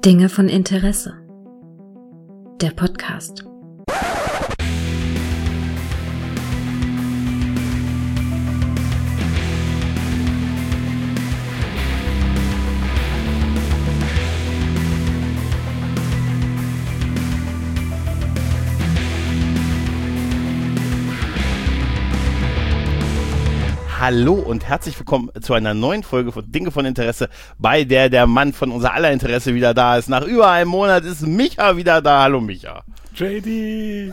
Dinge von Interesse. Der Podcast. Hallo und herzlich willkommen zu einer neuen Folge von Dinge von Interesse, bei der Mann von unser aller Interesse wieder da ist. Nach über einem Monat ist Micha wieder da. Hallo Micha. JD!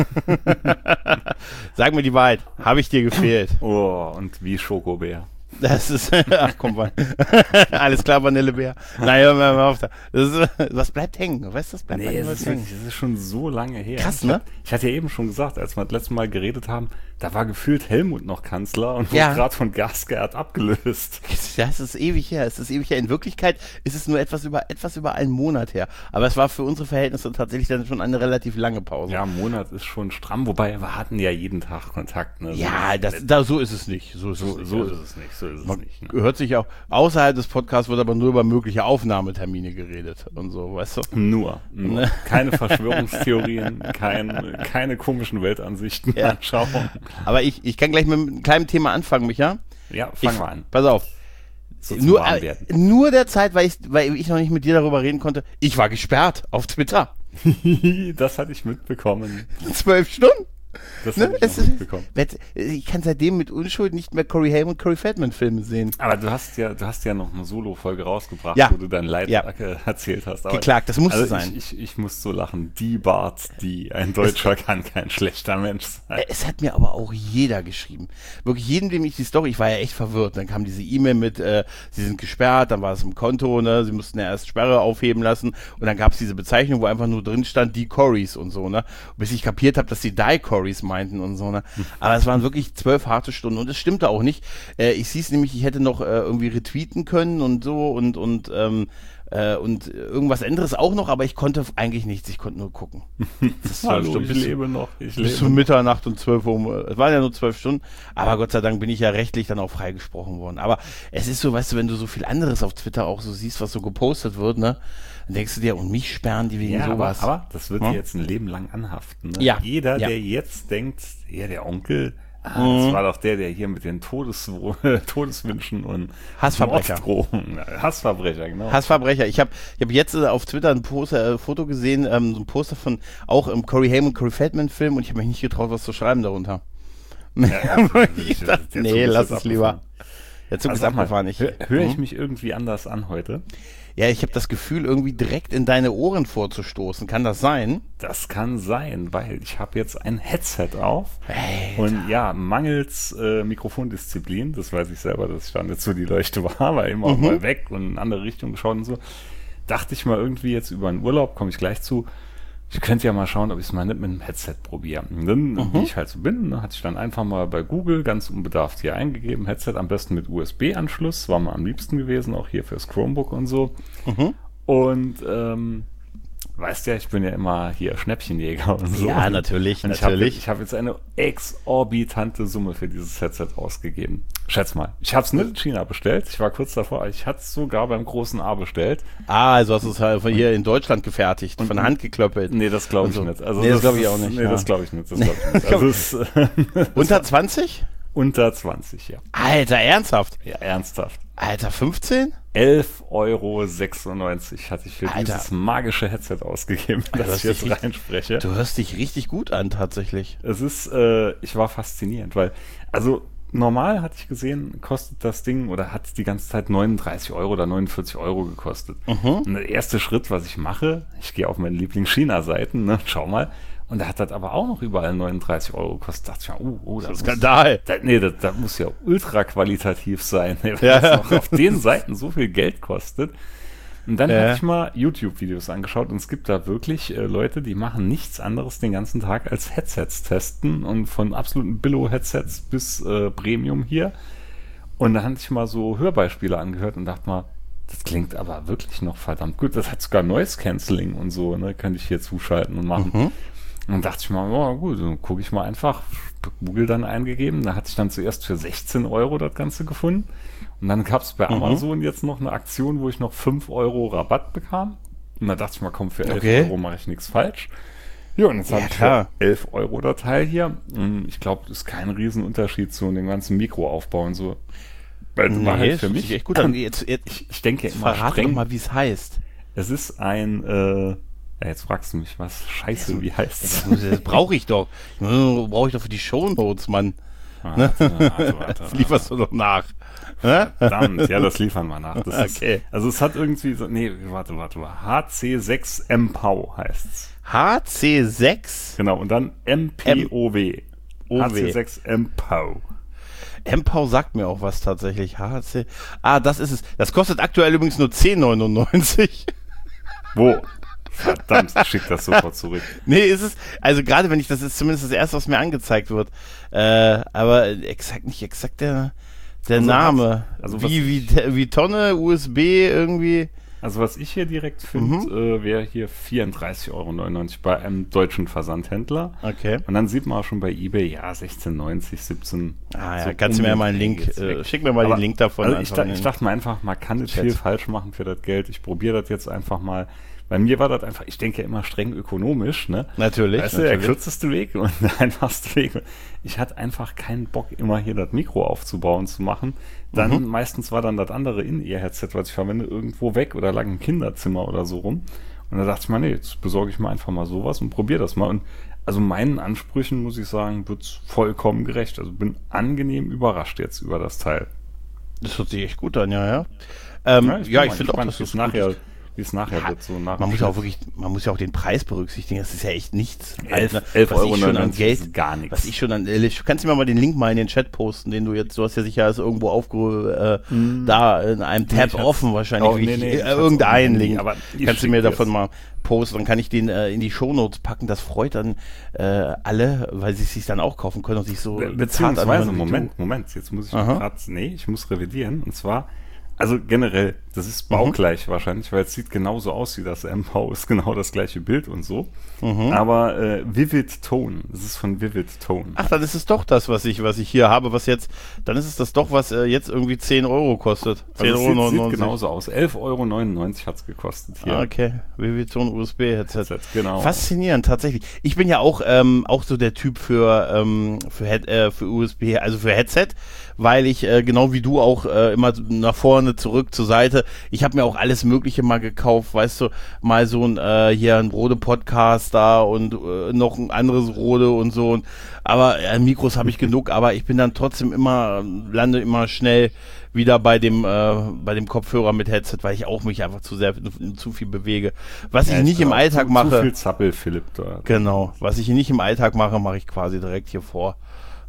Sag mir die Wahrheit, habe ich dir gefehlt? Oh, und wie Schokobär. Das ist, ach komm mal, alles klar, Vanillebär. Naja, mal auf da. Was bleibt hängen? Weißt du, das bleibt hängen. Das ist schon so lange her. Krass, ne? Ich hatte ja eben schon gesagt, als wir das letzte Mal geredet haben, da war gefühlt Helmut noch Kanzler und wurde Ja. gerade von Gasgert abgelöst. Das ist ewig her. Es ist ewig her. In Wirklichkeit ist es nur etwas über einen Monat her. Aber es war für unsere Verhältnisse tatsächlich dann schon eine relativ lange Pause. Ja, ein Monat ist schon stramm, wobei wir hatten ja jeden Tag Kontakt. Ne? Ja, so ist es nicht. So ist es nicht. Man nicht. Ne? hört sich auch, außerhalb des Podcasts wird aber nur über mögliche Aufnahmetermine geredet und so, weißt du? Nur. Ne? Keine Verschwörungstheorien, keine komischen Weltansichten anschauen. Aber ich kann gleich mit einem kleinen Thema anfangen, Micha. Ja, fangen wir an. Pass auf. So zum Warmwerden. Nur der Zeit, weil ich noch nicht mit dir darüber reden konnte. Ich war gesperrt auf Twitter. Das hatte ich mitbekommen. 12 Stunden. Das Ne? habe ich noch mitbekommen. Ich kann seitdem mit Unschuld nicht mehr Corey Haim und Corey Feldman Filme sehen. Aber du hast ja noch eine Solo-Folge rausgebracht, Ja. wo du dein Leid erzählt hast. Aber Geklagt, das musste sein. Ich muss so lachen. Die Bart, ein Deutscher kann kein schlechter Mensch sein. Es hat mir aber auch jeder geschrieben. Wirklich jedem, dem ich die Story, ich war ja echt verwirrt. Dann kam diese E-Mail mit, sie sind gesperrt, dann war es im Konto, ne, sie mussten ja erst Sperre aufheben lassen und dann gab es diese Bezeichnung, wo einfach nur drin stand, die Corys und so, ne. Bis ich kapiert habe, dass die Die Corys meinten und so, ne. Aber es waren wirklich 12 harte Stunden und es stimmte auch nicht. Ich hieß nämlich, ich hätte noch irgendwie retweeten können und so und irgendwas anderes auch noch, aber ich konnte eigentlich nichts, ich konnte nur gucken. Das war Hallo, ich lebe noch. Bis zu Mitternacht und 12 Uhr, es waren ja nur 12 Stunden, aber Gott sei Dank bin ich ja rechtlich dann auch freigesprochen worden. Aber es ist so, weißt du, wenn du so viel anderes auf Twitter auch so siehst, was so gepostet wird, ne, dann denkst du dir, und mich sperren die wegen sowas. Aber das wird dir jetzt ein Leben lang anhaften. Ne? Ja. Jeder, Ja. der jetzt denkt, ja, der Onkel, das war doch der hier mit den Todeswünschen und Hassverbrecher. Morddrohungen. Hassverbrecher, genau. Hassverbrecher. Ich hab jetzt auf Twitter ein Foto gesehen, so ein Poster von auch im Corey Haim und Corey Feldman Film und ich habe mich nicht getraut, was zu schreiben darunter. Ich dachte, nee, lass es lieber. Der Zug ist abgefahren. Höre ich mich irgendwie anders an heute? Ja, ich habe das Gefühl, irgendwie direkt in deine Ohren vorzustoßen. Kann das sein? Das kann sein, weil ich habe jetzt ein Headset auf. Alter. Und ja, mangels Mikrofondisziplin, das weiß ich selber, dass ich da nicht so die Leuchte war, weil immer auch mal weg und in eine andere Richtung geschaut und so, dachte ich mal irgendwie jetzt über einen Urlaub, komme ich gleich zu, ich könnte ja mal schauen, ob ich es mal nicht mit einem Headset probiere. Und dann, wie ich halt so bin, ne, hatte ich dann einfach mal bei Google ganz unbedarft hier eingegeben, Headset am besten mit USB-Anschluss, war mir am liebsten gewesen, auch hier fürs Chromebook und so. Und weißt ja, ich bin ja immer hier Schnäppchenjäger und so. Ja, natürlich, und natürlich. Ich habe jetzt eine exorbitante Summe für dieses Headset ausgegeben. Schätz mal, ich habe es nicht in China bestellt. Ich war kurz davor, ich hatte es sogar beim großen A bestellt. Also hast du es halt von hier in Deutschland gefertigt, von Hand geklöppelt. Nee, das glaube ich so. nicht. Also Nee, das glaube ich auch nicht. Nee, ja. das glaube ich nicht. Also es, Unter 20? unter 20, ja. Alter, ernsthaft? Ja, ernsthaft. Alter, 15? 11,96 € hatte ich für Alter. dieses magische Headset ausgegeben, das ich jetzt reinspreche. Du hörst dich richtig gut an, tatsächlich. Es ist, ich war faszinierend, weil, also normal hatte ich gesehen, kostet das Ding oder hat die ganze Zeit 39 € oder 49 € gekostet. Und der erste Schritt, was ich mache, ich gehe auf meine Lieblings-China-Seiten, ne, schau mal, und da hat das aber auch noch überall 39 € gekostet. Da dachte ich mir, das Skandal. das muss ja ultra qualitativ sein, wenn Ja. das noch auf den Seiten so viel Geld kostet. Und dann habe ich mal YouTube-Videos angeschaut und es gibt da wirklich Leute, die machen nichts anderes den ganzen Tag als Headsets testen und von absoluten Billo-Headsets bis Premium hier. Und da hatte ich mal so Hörbeispiele angehört und dachte mal, das klingt aber wirklich noch verdammt gut. Das hat sogar Noise Cancelling und so, ne, könnte ich hier zuschalten und machen. Und dann dachte ich mal, oh, gut, dann gucke ich mal einfach, Google dann eingegeben. Da hatte ich dann zuerst für 16 € das Ganze gefunden. Und dann gab es bei Amazon jetzt noch eine Aktion, wo ich noch 5 € Rabatt bekam. Und da dachte ich mal, komm, für 11 Euro mache ich nichts falsch. Ja, und jetzt habe ich für 11 Euro das Teil hier. Ich glaube, das ist kein Riesenunterschied zu dem ganzen Mikroaufbau und so. Nee, halt für mich echt gut an. Ich denke immer verrate doch mal, wie es heißt. Es ist ein, jetzt fragst du mich was. Scheiße, wie heißt es? Das brauche ich doch. Brauche ich doch für die Shownotes, Mann. Warte. Lieferst du doch nach. Verdammt, ja, das liefern wir nach. Das ist, also es hat irgendwie so, warte. HC6 MPOW heißt's. HC6? Genau, und dann MPOW. HC6 MPOW. MPOW sagt mir auch was tatsächlich. HC. Das ist es. Das kostet aktuell übrigens nur 10,99. Wo? Verdammt, ich schick das sofort zurück. Nee, ist es. Also gerade wenn das ist zumindest das erste, was mir angezeigt wird. Aber nicht exakt der Name. Wie Tonne, USB irgendwie. Also was ich hier direkt finde, wäre hier 34,99 Euro bei einem deutschen Versandhändler. Okay. Und dann sieht man auch schon bei eBay, 16,90, 17. So kannst du mir mal einen Link, schick mir mal den Link davon. Also ich dachte mir einfach, man kann nicht viel falsch machen für das Geld. Ich probiere das jetzt einfach mal. Bei mir war das einfach, ich denke ja immer streng ökonomisch, ne? Natürlich. Weißt du, der kürzeste Weg und der einfachste Weg. Ich hatte einfach keinen Bock, immer hier das Mikro aufzubauen, zu machen. Dann meistens war dann das andere In-Ear-Headset, was ich verwende, irgendwo weg oder lag im Kinderzimmer oder so rum. Und da dachte ich mir, jetzt besorge ich mir einfach mal sowas und probiere das mal. Und also meinen Ansprüchen, muss ich sagen, wird's vollkommen gerecht. Also bin angenehm überrascht jetzt über das Teil. Das hört sich echt gut an, ja. Ich finde auch, dass wie es nachher wird. So nach man muss ja auch den Preis berücksichtigen. Das ist ja echt nichts. 11 Euro schon an Geld, ist gar nichts. Was ich schon an, kannst du mir mal den Link mal in den Chat posten, den du hast ja sicher irgendwo da in einem Tab offen wahrscheinlich. Irgendeinen Link. Aber kannst du mir davon mal posten, dann kann ich den in die Shownotes packen. Das freut dann alle, weil sie es sich dann auch kaufen können und sich so beziehungsweise Moment, jetzt muss ich muss revidieren, und zwar also generell, das ist baugleich wahrscheinlich, weil es sieht genauso aus wie das MPOW, ist genau das gleiche Bild und so. Aber Vivid Tone, das ist von Vivid Tone. Ach, dann ist es doch das, was ich hier habe, dann ist es das doch, was jetzt irgendwie 10 Euro kostet. 10,99 Euro. Sieht genauso aus. 11,99 Euro hat es gekostet hier. Okay, Vivid Tone USB-Headset. Genau. Faszinierend, tatsächlich. Ich bin ja auch so der Typ für USB, also für Headset, weil ich genau wie du auch immer nach vorne, zurück, zur Seite. Ich habe mir auch alles Mögliche mal gekauft, weißt du, mal so ein Rode-Podcast da und noch ein anderes Rode und so. Aber Mikros habe ich genug, aber ich bin dann trotzdem lande immer schnell wieder bei dem Kopfhörer mit Headset, weil ich auch mich einfach zu viel bewege. Was ich nicht im Alltag mache. Zu viel Zappel, Philipp, da. Genau. Was ich nicht im Alltag mache, mache ich quasi direkt hier vor.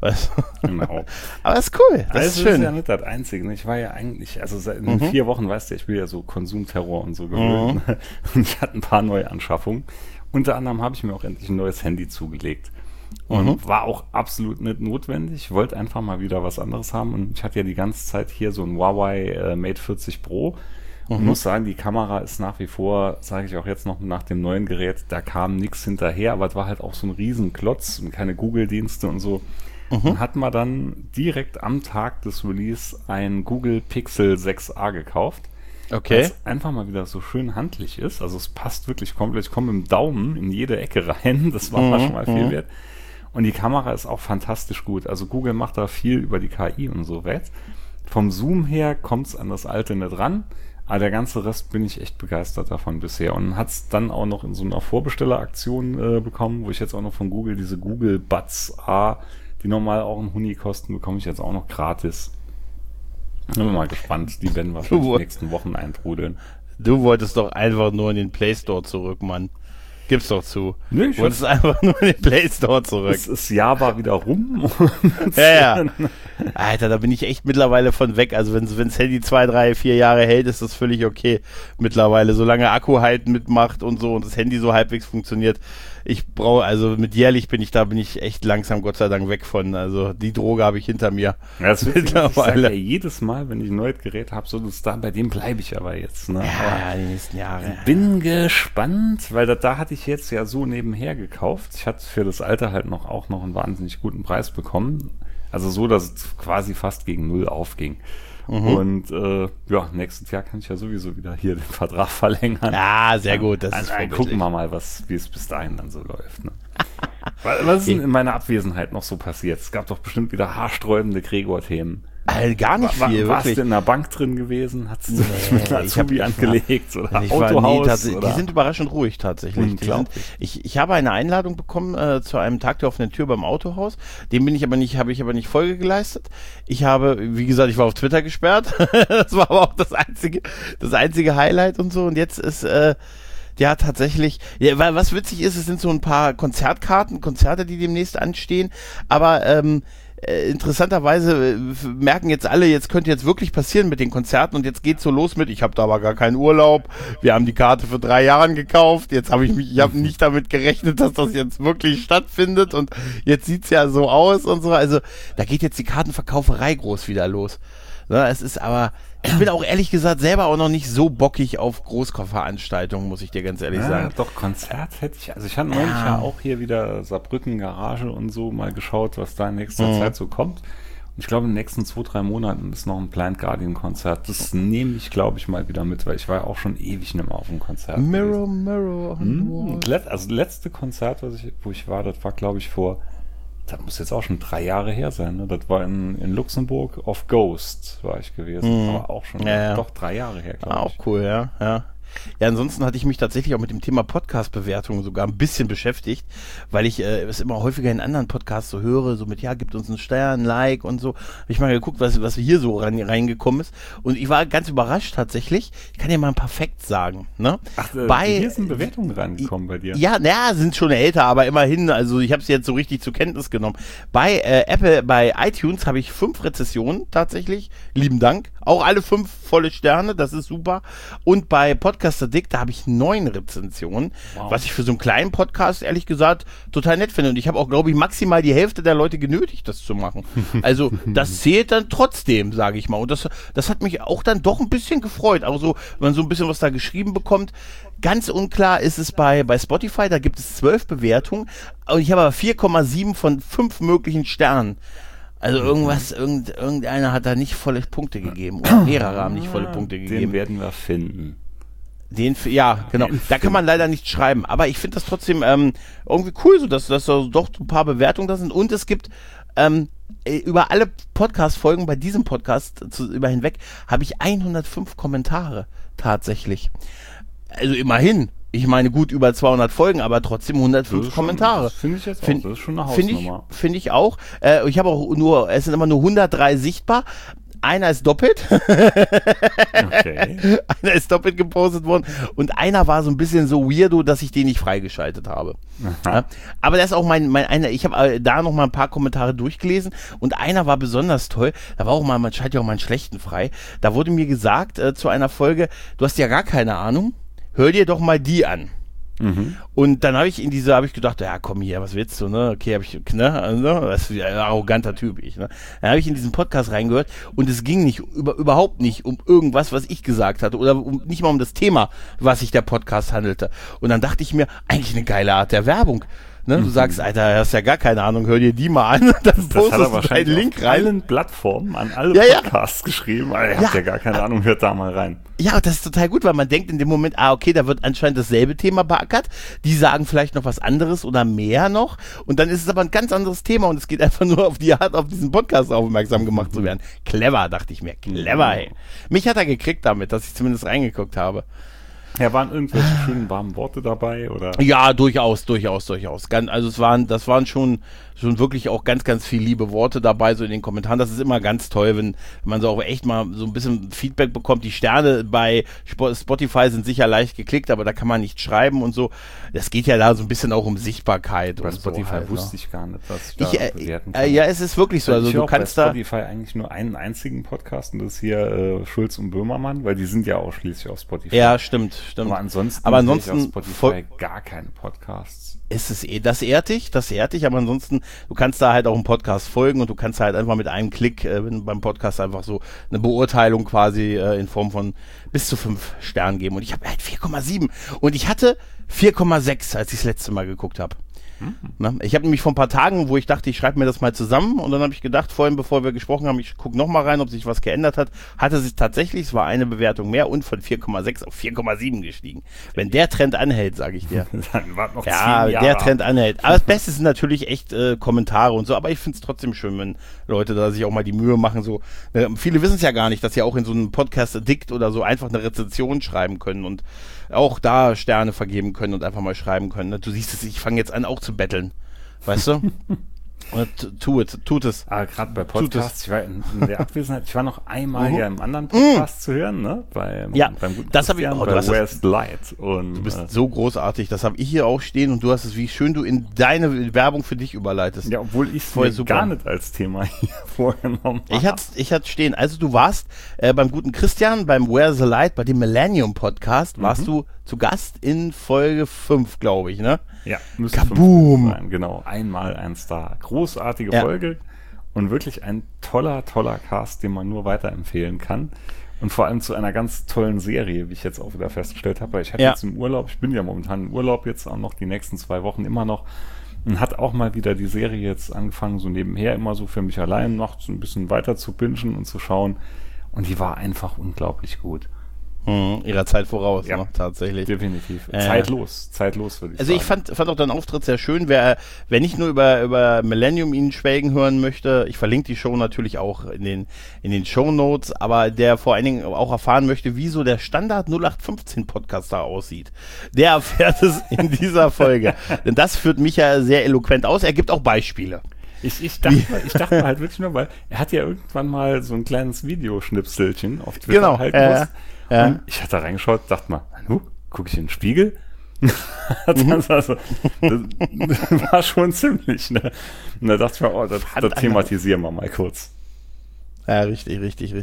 Genau. Aber das ist cool. Das ist schön. Das ist ja nicht das Einzige. Ich war ja eigentlich, also seit 4 Wochen, weißt du, ich bin ja so Konsumterror und so gewöhnt. Und ich hatte ein paar neue Anschaffungen. Unter anderem habe ich mir auch endlich ein neues Handy zugelegt. Und war auch absolut nicht notwendig. Ich wollte einfach mal wieder was anderes haben. Und ich hatte ja die ganze Zeit hier so ein Huawei Mate 40 Pro. Und muss sagen, die Kamera ist nach wie vor, sage ich auch jetzt noch nach dem neuen Gerät, da kam nichts hinterher. Aber es war halt auch so ein Riesenklotz und keine Google-Dienste und so. Und hat man dann direkt am Tag des Release ein Google Pixel 6a gekauft. Okay. Weil es einfach mal wieder so schön handlich ist. Also es passt wirklich komplett. Ich komme mit dem Daumen in jede Ecke rein. Das war schon mal viel wert. Und die Kamera ist auch fantastisch gut. Also Google macht da viel über die KI und so weit. Vom Zoom her kommt es an das alte nicht ran. Aber der ganze Rest bin ich echt begeistert davon bisher. Und hat es dann auch noch in so einer Vorbestelleraktion bekommen, wo ich jetzt auch noch von Google diese Google Buds A, die normal auch einen Huni kosten, bekomme ich jetzt auch noch gratis. Bin mal gespannt, die werden wahrscheinlich in den nächsten Wochen eintrudeln. Du wolltest doch einfach nur in den Play Store zurück, Mann. Gib's doch zu. Nee, du wolltest einfach nur in den Play Store zurück. Das Jahr war wieder rum. Ja. Alter, da bin ich echt mittlerweile von weg. Also wenn's Handy 2, 3, 4 Jahre hält, ist das völlig okay mittlerweile. Solange Akku halt mitmacht und so und das Handy so halbwegs funktioniert. Mit jährlich bin ich echt langsam, Gott sei Dank, weg von. Also die Droge habe ich hinter mir. Ja, das mittlerweile. Ich sage ja jedes Mal, wenn ich ein neues Gerät habe, bei dem bleibe ich aber jetzt. Ne? Ja, die nächsten Jahre. Bin gespannt, weil da hatte ich jetzt ja so nebenher gekauft. Ich hatte für das Alter halt auch noch einen wahnsinnig guten Preis bekommen. Also so, dass es quasi fast gegen 0 aufging. Und nächstes Jahr kann ich ja sowieso wieder hier den Vertrag verlängern. Ja, sehr gut. Das ist gucken wir mal, wie es bis dahin dann so läuft. Ne? Was ist denn in meiner Abwesenheit noch so passiert? Es gab doch bestimmt wieder haarsträubende Gregor-Themen. Gar nicht viel, warst wirklich. du in der Bank drin gewesen? Hast du mit einer Azubi angelegt? Oder Autohaus? Die sind überraschend ruhig tatsächlich. Ich habe eine Einladung bekommen zu einem Tag der offenen Tür beim Autohaus. Dem habe ich aber nicht Folge geleistet. Ich habe, wie gesagt, ich war auf Twitter gesperrt. Das war aber auch das einzige Highlight und so. Und jetzt ist tatsächlich, was witzig ist, es sind so ein paar Konzerte, die demnächst anstehen. Aber interessanterweise merken jetzt alle, jetzt könnte jetzt wirklich passieren mit den Konzerten und jetzt geht's so los mit, ich habe da aber gar keinen Urlaub, wir haben die Karte für 3 Jahren gekauft, ich habe nicht damit gerechnet, dass das jetzt wirklich stattfindet und jetzt sieht's ja so aus und so, also da geht jetzt die Kartenverkauferei groß wieder los. Ja, es ist aber, ich bin auch ehrlich gesagt selber auch noch nicht so bockig auf Großveranstaltungen, muss ich dir ganz ehrlich sagen. Doch, Konzert hätte ich, also ich hatte neulich ja auch hier wieder Saarbrücken Garage und so mal geschaut, was da in nächster Zeit so kommt. Und ich glaube, in den nächsten 2-3 Monaten ist noch ein Blind Guardian Konzert. Das nehme ich, glaube ich, mal wieder mit, weil ich war ja auch schon ewig nicht mehr auf einem Konzert. Mirror on the wall. Also das letzte Konzert, wo ich war, das war, glaube ich, das muss jetzt auch schon 3 Jahre her sein, ne? Das war in Luxemburg auf Ghost war ich gewesen, aber auch schon doch 3 Jahre her, glaube ich. Auch cool, ja. Ja, ansonsten hatte ich mich tatsächlich auch mit dem Thema Podcast-Bewertungen sogar ein bisschen beschäftigt, weil ich es immer häufiger in anderen Podcasts so höre, so mit, gibt uns einen Stern, ein Like und so. Habe ich mal geguckt, was hier so reingekommen ist. Und ich war ganz überrascht tatsächlich. Ich kann dir mal ein paar Facts sagen. Ne? Ach, hier sind Bewertungen reingekommen bei dir. Ja, sind schon älter, aber immerhin, also ich habe sie jetzt so richtig zur Kenntnis genommen. Bei bei iTunes habe ich 5 Rezessionen tatsächlich. Lieben Dank. Auch alle 5 volle Sterne, das ist super. Und bei Podcast Addict, da habe ich 9 Rezensionen, was ich für so einen kleinen Podcast, ehrlich gesagt, total nett finde. Und ich habe auch, glaube ich, maximal die Hälfte der Leute genötigt, das zu machen. Also, das zählt dann trotzdem, sage ich mal. Und das hat mich auch dann doch ein bisschen gefreut. Auch so, wenn man so ein bisschen was da geschrieben bekommt. Ganz unklar ist es bei Spotify, da gibt es 12 Bewertungen. Und ich habe aber 4,7 von 5 möglichen Sternen. Also irgendeiner hat da nicht volle Punkte gegeben. Oder mehrere haben nicht volle Punkte gegeben. Den werden wir finden. Genau. Da kann man leider nicht schreiben. Aber ich finde das trotzdem irgendwie cool, so dass da doch ein paar Bewertungen da sind. Und es gibt über alle Podcast-Folgen bei diesem Podcast über hinweg habe ich 105 Kommentare tatsächlich. Also immerhin. Ich meine, gut über 200 Folgen, aber trotzdem 105 Kommentare. Das finde ich jetzt auch. Das ist schon eine Hausnummer. Finde ich auch. Ich habe auch es sind immer nur 103 sichtbar. Einer ist doppelt. Okay. Einer ist doppelt gepostet worden. Und einer war so ein bisschen so weirdo, dass ich den nicht freigeschaltet habe. Ja, aber das ist auch ich habe da noch mal ein paar Kommentare durchgelesen und einer war besonders toll. Da war auch mal, man schaltet ja auch mal einen schlechten frei. Da wurde mir gesagt zu einer Folge, du hast ja gar keine Ahnung. Hör dir doch mal die an. Und dann habe ich gedacht, ja komm hier, was willst du, ne? Okay, das ist ein arroganter Typ, ne? Dann habe ich in diesen Podcast reingehört und es ging überhaupt nicht um irgendwas, was ich gesagt hatte oder nicht mal um das Thema, was sich der Podcast handelte. Und dann dachte ich mir, eigentlich eine geile Art der Werbung. Ne? Du sagst, Alter, hast ja gar keine Ahnung, hör dir die mal an. Dann postest du einen Link rein. Allen Plattformen, an alle Podcasts geschrieben. Ihr habt ja gar keine Ahnung, hört da mal rein. Ja, das ist total gut, weil man denkt in dem Moment, okay, da wird anscheinend dasselbe Thema beackert. Die sagen vielleicht noch was anderes oder mehr noch. Und dann ist es aber ein ganz anderes Thema und es geht einfach nur auf die Art, auf diesen Podcast aufmerksam gemacht zu werden. Clever, dachte ich mir. Clever, ey. Mich hat er gekriegt damit, dass ich zumindest reingeguckt habe. Ja, waren irgendwelche schönen warmen Worte dabei, oder? Ja, durchaus. Also das waren schon wirklich auch ganz, ganz viel liebe Worte dabei, so in den Kommentaren. Das ist immer ganz toll, wenn man so auch echt mal so ein bisschen Feedback bekommt. Die Sterne bei Spotify sind sicher leicht geklickt, aber da kann man nicht schreiben und so. Das geht ja da so ein bisschen auch um Sichtbarkeit. Bei Spotify so halt, wusste ich gar nicht, was ich da bewerten kann. Ja, es ist wirklich so. Also du kannst bei Spotify eigentlich nur einen einzigen Podcast und das ist hier Schulz und Böhmermann, weil die sind ja ausschließlich auf Spotify. Ja, stimmt. Aber ansonsten auf Spotify gar keine Podcasts. Das ehrt dich, aber ansonsten, du kannst da halt auch einen Podcast folgen und du kannst halt einfach mit einem Klick beim Podcast einfach so eine Beurteilung quasi in Form von bis zu 5 Sternen geben. Und ich habe halt 4,7 und ich hatte 4,6, als ich das letzte Mal geguckt habe. Ich habe nämlich vor ein paar Tagen, wo ich dachte, ich schreibe mir das mal zusammen und dann habe ich gedacht, vorhin, bevor wir gesprochen haben, ich gucke nochmal rein, ob sich was geändert hat. Hatte sich tatsächlich, es war eine Bewertung mehr und von 4,6 auf 4,7 gestiegen. Wenn der Trend anhält, sage ich dir. Dann warten noch 10 Ja, Jahre der Trend anhält. Aber das Beste sind natürlich echt Kommentare und so, aber ich finde es trotzdem schön, wenn Leute da sich auch mal die Mühe machen. So, viele wissen es ja gar nicht, dass sie auch in so einem Podcast Addict oder so einfach eine Rezension schreiben können und auch da Sterne vergeben können und einfach mal schreiben können. Ne? Du siehst es, ich fange jetzt an auch zu betteln. Weißt du? Und tut es. Aber gerade bei Podcasts, ich war in der Abwesenheit, ich war noch einmal hier im anderen Podcast zu hören, ne? Beim guten das habe ich auch. bei Where's the Light. Und, du bist so großartig, das habe ich hier auch stehen und du hast es, wie schön du in deine Werbung für dich überleitest. Ja, obwohl ich es gar nicht als Thema hier vorgenommen habe. Ich hatte stehen, also du warst beim guten Christian, beim Where's the Light, bei dem Millennium Podcast, warst du zu Gast in Folge 5, glaube ich, ne? Ja, müsste Kaboom! sein, genau. Einmal ein Star. Großartige Folge und wirklich ein toller Cast, den man nur weiterempfehlen kann. Und vor allem zu einer ganz tollen Serie, wie ich jetzt auch wieder festgestellt habe. Weil ich hatte jetzt im Urlaub, ich bin ja momentan im Urlaub jetzt auch noch die nächsten 2 Wochen immer noch und hat auch mal wieder die Serie jetzt angefangen, so nebenher immer so für mich allein noch so ein bisschen weiter zu bingen und zu schauen. Und die war einfach unglaublich gut. Ihrer Zeit voraus, ne? Tatsächlich. Definitiv. Zeitlos würde ich sagen. Also ich fand auch deinen Auftritt sehr schön. Wer nicht nur über Millennium ihn schwelgen hören möchte, ich verlinke die Show natürlich auch in den Shownotes, aber der vor allen Dingen auch erfahren möchte, wie so der Standard 0815 Podcaster aussieht, der erfährt es in dieser Folge. Denn das führt mich ja sehr eloquent aus. Er gibt auch Beispiele. Ich dachte halt wirklich nur, weil er hat ja irgendwann mal so ein kleines Videoschnipselchen auf Twitter gepostet. Und ich hatte da reingeschaut, dachte mal, gucke ich in den Spiegel? Das war schon ziemlich, ne? Und da dachte ich mir, das thematisieren wir mal kurz. Ja, richtig.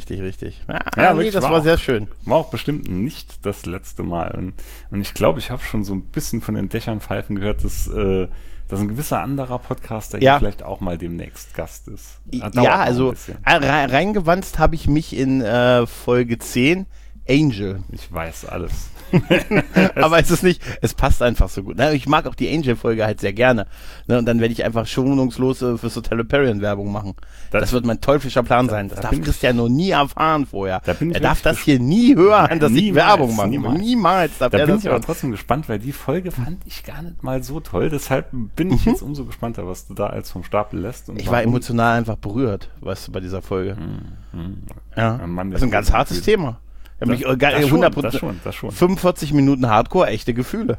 Das war sehr schön. War auch bestimmt nicht das letzte Mal. Und ich glaube, ich habe schon so ein bisschen von den Dächern pfeifen gehört, dass ein gewisser anderer Podcaster hier vielleicht auch mal demnächst Gast ist. Also reingewanzt habe ich mich in Folge 10 Angel. Ich weiß alles. Aber es passt einfach so gut. Ich mag auch die Angel-Folge halt sehr gerne. Und dann werde ich einfach schonungslos fürs Hotel Hyperion Werbung machen. Das wird mein teuflischer Plan sein. Das darf Christian noch nie erfahren vorher. Er darf das hier nie hören, dass ich Werbung mache. Niemals darf er das. Da bin ich aber trotzdem gespannt, weil die Folge fand ich gar nicht mal so toll. Deshalb bin ich jetzt umso gespannter, was du da als vom Stapel lässt. Und ich war emotional einfach berührt, weißt du, bei dieser Folge. Ja, das ist ein ganz hartes Thema. Das schon. 45 Minuten Hardcore, echte Gefühle.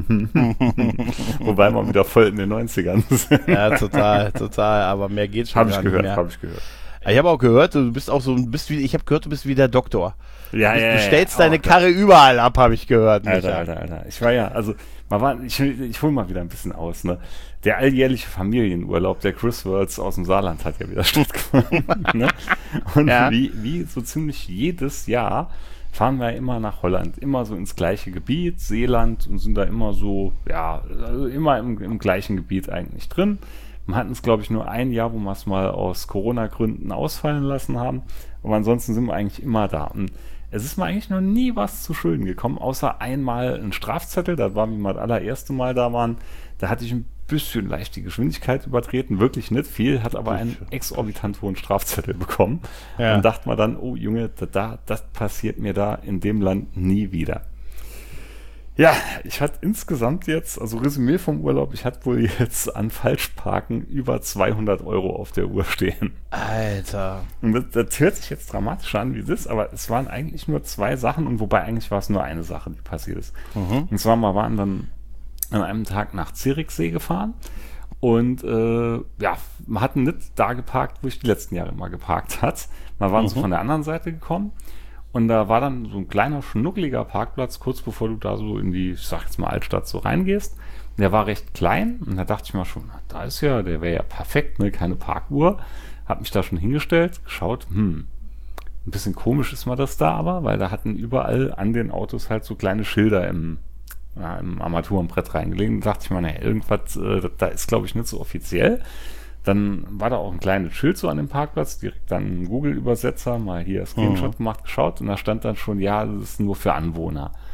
Wobei wir wieder voll in den 90ern sind. Ja, total, aber mehr geht schon nicht mehr. Hab ich gehört. Ich habe auch gehört, du bist wie der Doktor. Du stellst deine Karre überall ab, habe ich gehört. Alter. Ich war ich hole mal wieder ein bisschen aus, ne? Der alljährliche Familienurlaub der Chris Worlds aus dem Saarland hat ja wieder stattgefunden. Ne? Und wie so ziemlich jedes Jahr fahren wir immer nach Holland, immer so ins gleiche Gebiet, Seeland, und sind da immer so, also immer im gleichen Gebiet eigentlich drin. Wir hatten es, glaube ich, nur ein Jahr, wo wir es mal aus Corona-Gründen ausfallen lassen haben. Aber ansonsten sind wir eigentlich immer da. Und es ist mir eigentlich noch nie was zu Schulden gekommen, außer einmal ein Strafzettel. Das war, wie wir das allererste Mal da waren. Da hatte ich ein bisschen leicht die Geschwindigkeit übertreten, wirklich nicht viel, hat aber einen exorbitant hohen Strafzettel bekommen. Und dachte man dann, oh Junge, das passiert mir da in dem Land nie wieder. Ja, ich hatte insgesamt jetzt, also Resümee vom Urlaub, ich hatte wohl jetzt an Falschparken über 200 € auf der Uhr stehen. Alter. Und das hört sich jetzt dramatisch an, wie das ist, aber es waren eigentlich nur 2 Sachen, und wobei eigentlich war es nur eine Sache, die passiert ist. Und zwar, wir waren dann an einem Tag nach Zürichsee gefahren und wir hatten nicht da geparkt, wo ich die letzten Jahre immer geparkt hat. Wir waren so von der anderen Seite gekommen. Und da war dann so ein kleiner, schnuckeliger Parkplatz, kurz bevor du da so in die, ich sag jetzt mal, Altstadt so reingehst. Der war recht klein und da dachte ich mir schon, der wäre ja perfekt, ne, keine Parkuhr. Hab mich da schon hingestellt, geschaut, ein bisschen komisch ist mir das da aber, weil da hatten überall an den Autos halt so kleine Schilder im Armaturenbrett reingelegt. Und da dachte ich mir, irgendwas, da ist, glaube ich, nicht so offiziell. Dann war da auch ein kleines Schild so an dem Parkplatz, direkt dann ein Google-Übersetzer, mal hier Screenshot gemacht, geschaut, und da stand dann schon, das ist nur für Anwohner.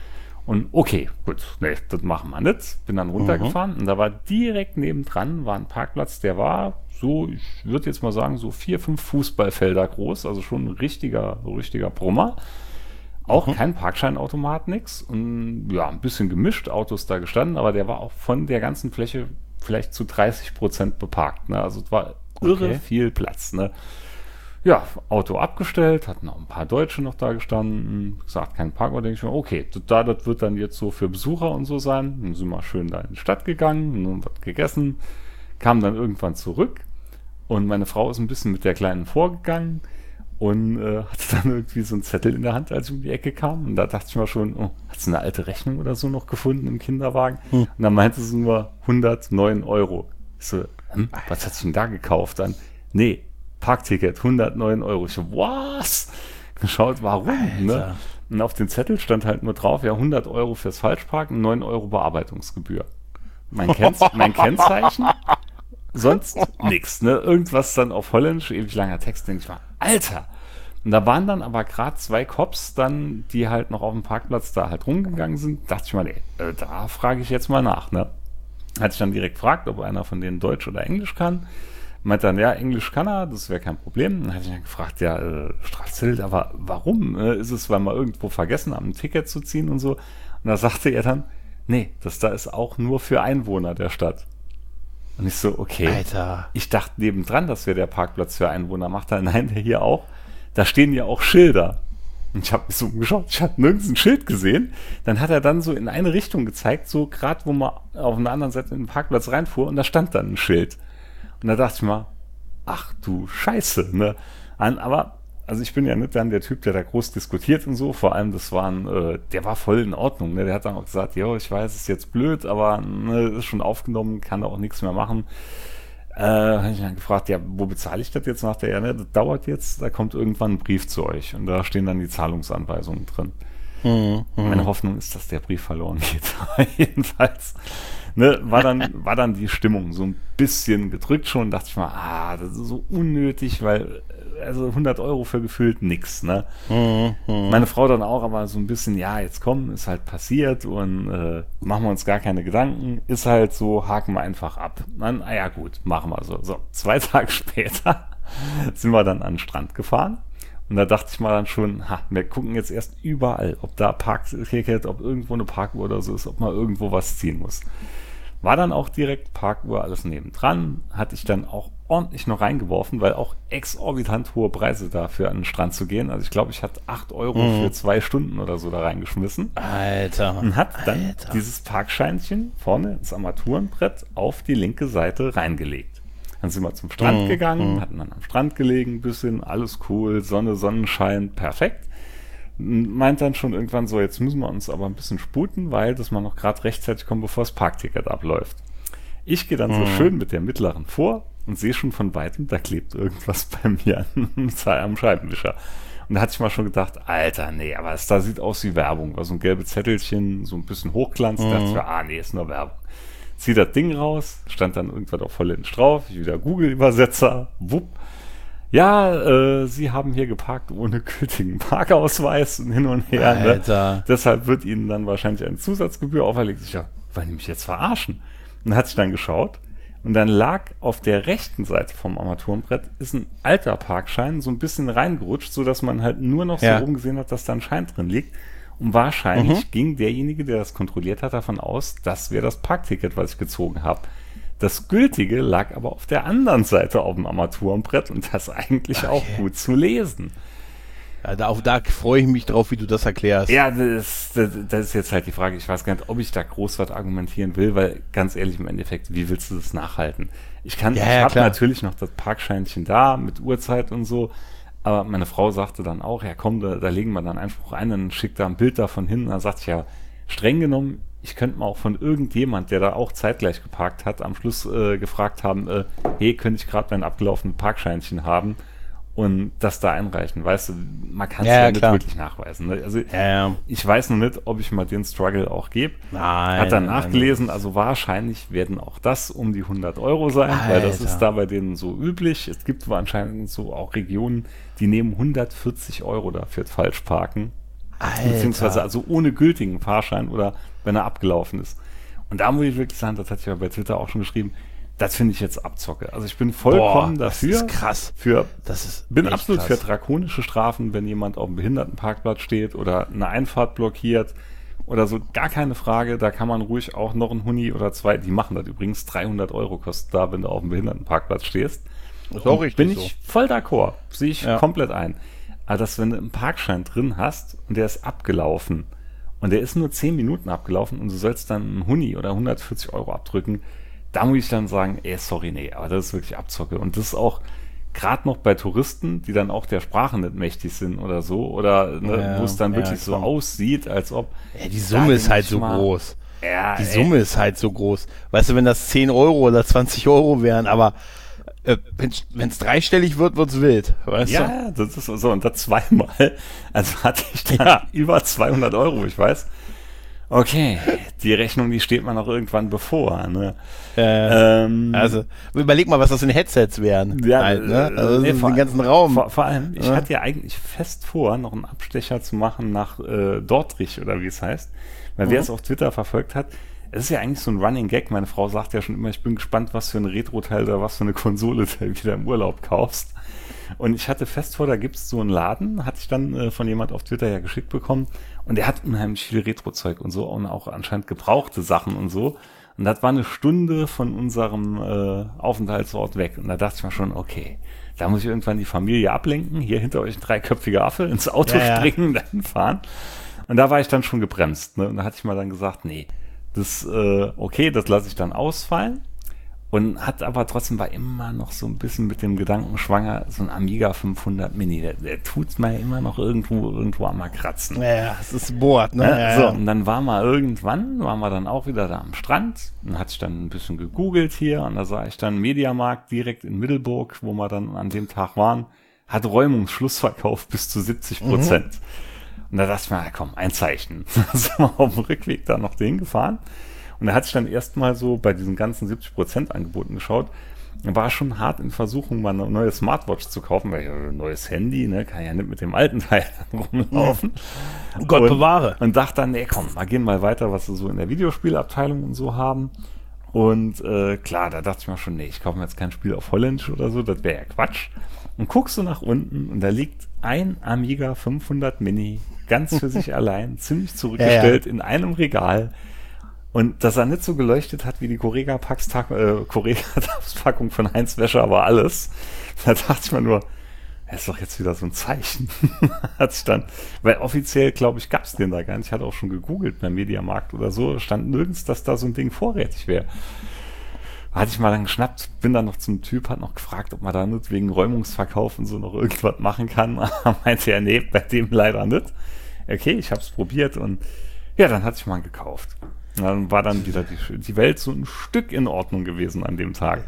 Und okay, gut, nee, das machen wir nicht. Bin dann runtergefahren und da war direkt nebendran war ein Parkplatz, der war so, ich würde jetzt mal sagen, so 4, 5 Fußballfelder groß, also schon ein richtiger Brummer. Auch kein Parkscheinautomat, nix. Und ja, ein bisschen gemischt, Autos da gestanden, aber der war auch von der ganzen Fläche vielleicht zu 30% beparkt. Ne? Also es war irre viel Platz. Ne? Ja, Auto abgestellt, hatten auch ein paar Deutsche noch da gestanden, gesagt, kein Parkort, denke ich mir, okay, das wird dann jetzt so für Besucher und so sein. Dann sind wir schön da in die Stadt gegangen und was gegessen, kamen dann irgendwann zurück und meine Frau ist ein bisschen mit der Kleinen vorgegangen und hatte dann irgendwie so einen Zettel in der Hand, als ich um die Ecke kam. Und da dachte ich mir schon, oh, hat sie eine alte Rechnung oder so noch gefunden im Kinderwagen? Und dann meinte sie nur 109 €. Ich so, was hat sie denn da gekauft dann? Nee, Parkticket, 109 €. Ich so, was? Geschaut, warum? Ne? Und auf dem Zettel stand halt nur drauf, ja, 100 € fürs Falschparken, 9 € Bearbeitungsgebühr. Mein Kennzeichen, sonst nix. Ne? Irgendwas dann auf Holländisch, ewig langer Text, denke ich mal, Alter! Und da waren dann aber gerade 2 Cops dann, die halt noch auf dem Parkplatz da halt rumgegangen sind. Dachte ich mal, da frage ich jetzt mal nach. Ne? Hatte ich dann direkt gefragt, ob einer von denen Deutsch oder Englisch kann. Meint dann, ja, Englisch kann er, das wäre kein Problem. Dann hatte ich dann gefragt, ja, Strafzettel, aber warum? Ist es, weil wir irgendwo vergessen haben, ein Ticket zu ziehen und so? Und da sagte er dann, nee, das da ist auch nur für Einwohner der Stadt. Und ich so, okay. Alter. Ich dachte nebendran, das wäre der Parkplatz für Einwohner. Macht er, nein, der hier auch. Da stehen ja auch Schilder. Und ich habe mich so umgeschaut, ich habe nirgends ein Schild gesehen. Dann hat er dann so in eine Richtung gezeigt, so gerade wo man auf einer anderen Seite in den Parkplatz reinfuhr und da stand dann ein Schild. Und da dachte ich mal, ach du Scheiße, ne? Aber, also ich bin ja nicht dann der Typ, der da groß diskutiert und so. Vor allem, der war voll in Ordnung, ne? Der hat dann auch gesagt, jo, ich weiß, es ist jetzt blöd, aber ne, ist schon aufgenommen, kann da auch nichts mehr machen. Habe ich dann gefragt, ja, wo bezahle ich das jetzt? Sagt er, ja, ne, das dauert jetzt, da kommt irgendwann ein Brief zu euch. Und da stehen dann die Zahlungsanweisungen drin. Meine Hoffnung ist, dass der Brief verloren geht. Jedenfalls ne, war dann die Stimmung so ein bisschen gedrückt schon. Dachte ich mal, das ist so unnötig, weil also 100 € für gefühlt nix. Ne? Meine Frau dann auch, aber so ein bisschen, ja, jetzt komm, ist halt passiert und machen wir uns gar keine Gedanken. Ist halt so, haken wir einfach ab. Dann, ja gut, machen wir so. So, 2 Tage später sind wir dann an den Strand gefahren. Und da dachte ich mal dann schon, wir gucken jetzt erst überall, ob da Parkticket, ob irgendwo eine Parkuhr oder so ist, ob man irgendwo was ziehen muss. War dann auch direkt Parkuhr, alles nebendran, hatte ich dann auch ordentlich noch reingeworfen, weil auch exorbitant hohe Preise dafür an den Strand zu gehen. Also ich glaube, ich hatte 8 € für 2 Stunden oder so da reingeschmissen. Alter. Und hat dann dieses Parkscheinchen vorne ins Armaturenbrett auf die linke Seite reingelegt. Dann sind wir zum Strand gegangen, hatten dann am Strand gelegen, ein bisschen, alles cool, Sonne, Sonnenschein, perfekt. Meint dann schon irgendwann so, jetzt müssen wir uns aber ein bisschen sputen, weil dass wir noch gerade rechtzeitig kommen, bevor das Parkticket abläuft. Ich gehe dann so schön mit der mittleren vor und sehe schon von Weitem, da klebt irgendwas bei mir am Scheibenwischer. Und da hatte ich mal schon gedacht, Alter, nee, aber es da sieht aus wie Werbung, war so ein gelbes Zettelchen, so ein bisschen hochglanz, dachte ich mir, nee, ist nur Werbung. Zieh das Ding raus, stand dann irgendwas auf Holländisch drauf, ich wieder Google-Übersetzer, wupp. Ja, Sie haben hier geparkt ohne gültigen Parkausweis und hin und her. Alter. Ne? Deshalb wird Ihnen dann wahrscheinlich eine Zusatzgebühr auferlegt. Ich ja, weil die mich jetzt verarschen. Und dann hat sich dann geschaut und dann lag auf der rechten Seite vom Armaturenbrett ist ein alter Parkschein so ein bisschen reingerutscht, sodass man halt nur noch so oben gesehen hat, dass da ein Schein drin liegt. Und wahrscheinlich ging derjenige, der das kontrolliert hat, davon aus, das wäre das Parkticket, was ich gezogen habe. Das Gültige lag aber auf der anderen Seite auf dem Armaturenbrett und das eigentlich auch gut zu lesen. Ja, da freue ich mich drauf, wie du das erklärst. Ja, das ist jetzt halt die Frage. Ich weiß gar nicht, ob ich da groß was argumentieren will, weil ganz ehrlich, im Endeffekt, wie willst du das nachhalten? Ich habe natürlich noch das Parkscheinchen da mit Uhrzeit und so, aber meine Frau sagte dann auch, ja komm, da legen wir dann Einspruch ein, dann schickt da ein Bild da von hinten. Dann sagte ich, ja, streng genommen, ich könnte mal auch von irgendjemand, der da auch zeitgleich geparkt hat, am Schluss gefragt haben, hey, könnte ich gerade mein abgelaufenes Parkscheinchen haben und das da einreichen, weißt du, man kann es nicht wirklich nachweisen. Ne? Also ich weiß noch nicht, ob ich mal den Struggle auch gebe. Hat dann nachgelesen, also wahrscheinlich werden auch das um die 100 € sein, weil das ist da bei denen so üblich. Es gibt anscheinend so auch Regionen, die nehmen 140 € dafür falsch parken. Alter. Beziehungsweise also ohne gültigen Fahrschein oder wenn er abgelaufen ist. Und da muss ich wirklich sagen, das hatte ich ja bei Twitter auch schon geschrieben, das finde ich jetzt Abzocke. Also ich bin vollkommen dafür. Das ist krass. Bin absolut für drakonische Strafen, wenn jemand auf dem Behindertenparkplatz steht oder eine Einfahrt blockiert oder so. Gar keine Frage. Da kann man ruhig auch noch ein Huni oder zwei, die machen das übrigens, 300 € kostet da, wenn du auf dem Behindertenparkplatz stehst. Das ist auch richtig bin ich voll d'accord. Sehe ich komplett ein. Aber dass, wenn du einen Parkschein drin hast und der ist abgelaufen und der ist nur 10 Minuten abgelaufen und du sollst dann einen Huni oder 140 € abdrücken, da muss ich dann sagen, sorry, nee, aber das ist wirklich Abzocke. Und das ist auch gerade noch bei Touristen, die dann auch der Sprache nicht mächtig sind oder so, oder wo es dann wirklich so aussieht, als ob... Ja, die Summe ist halt so groß. Ja, die Summe ist halt so groß. Weißt du, wenn das 10 € oder 20 € wären, aber wenn es dreistellig wird, wird's wild. Weißt du? Ja, das ist so. Und das zweimal. Also hatte ich da über 200 €, ich weiß. Okay, die Rechnung, die steht mir noch irgendwann bevor. Ne? Also überleg mal, was das in Headsets wären. Ja, halt, ne? Also den ganzen Raum. Vor allem, ich hatte ja eigentlich fest vor, noch einen Abstecher zu machen nach Dordrich oder wie es heißt. Weil wer es auf Twitter verfolgt hat, es ist ja eigentlich so ein Running Gag. Meine Frau sagt ja schon immer, ich bin gespannt, was für ein Retro-Teil oder was für eine Konsole du wieder im Urlaub kaufst. Und ich hatte fest vor, da gibt es so einen Laden, hatte ich dann von jemand auf Twitter ja geschickt bekommen. Und der hat unheimlich viel Retro-Zeug und so und auch anscheinend gebrauchte Sachen und so. Und das war eine Stunde von unserem Aufenthaltsort weg. Und da dachte ich mir schon, okay, da muss ich irgendwann die Familie ablenken, hier hinter euch ein 3-köpfiger Affe, ins Auto springen, dahin fahren. Und da war ich dann schon gebremst. Ne? Und da hatte ich mal dann gesagt, nee, das lasse ich dann ausfallen. Und hat aber trotzdem, war immer noch so ein bisschen mit dem Gedanken schwanger, so ein Amiga 500 Mini, der tut's mir immer noch irgendwo am Kratzen. Ja, es ist bohrt, ne? Ja, so, und dann waren wir dann auch wieder da am Strand und hatte ich dann ein bisschen gegoogelt hier und da sah ich dann Mediamarkt direkt in Middelburg, wo wir dann an dem Tag waren, hat Räumungsschlussverkauf bis zu 70%. Und da dachte ich mir, komm, ein Zeichen. Da sind wir auf dem Rückweg da noch dahin gefahren. Und da hatte ich dann erstmal so bei diesen ganzen 70% Angeboten geschaut. War schon hart in Versuchung, mal eine neue Smartwatch zu kaufen, weil ein neues Handy, ne, kann ja nicht mit dem alten Teil rumlaufen. Gott bewahre. Und dachte dann, nee, komm, wir gehen mal weiter, was wir so in der Videospielabteilung und so haben. Und klar, da dachte ich mir schon, nee, ich kaufe mir jetzt kein Spiel auf Holländisch oder so, das wäre ja Quatsch. Und guckst du nach unten und da liegt ein Amiga 500 Mini, ganz für sich allein, ziemlich zurückgestellt in einem Regal. Und dass er nicht so geleuchtet hat wie die Correga-Packung von Heinz Wäscher, aber alles. Da dachte ich mir nur, das ist doch jetzt wieder so ein Zeichen. Hat sich dann, weil offiziell, glaube ich, gab es den da gar nicht. Ich hatte auch schon gegoogelt beim Mediamarkt oder so. Stand nirgends, dass da so ein Ding vorrätig wäre. Hatte ich mal dann geschnappt, bin dann noch zum Typ, hat noch gefragt, ob man da nicht wegen Räumungsverkauf und so noch irgendwas machen kann. Meinte er, nee, bei dem leider nicht. Okay, ich habe es probiert und ja, dann hatte ich mal gekauft. Und dann war dann wieder die Welt so ein Stück in Ordnung gewesen an dem Tag.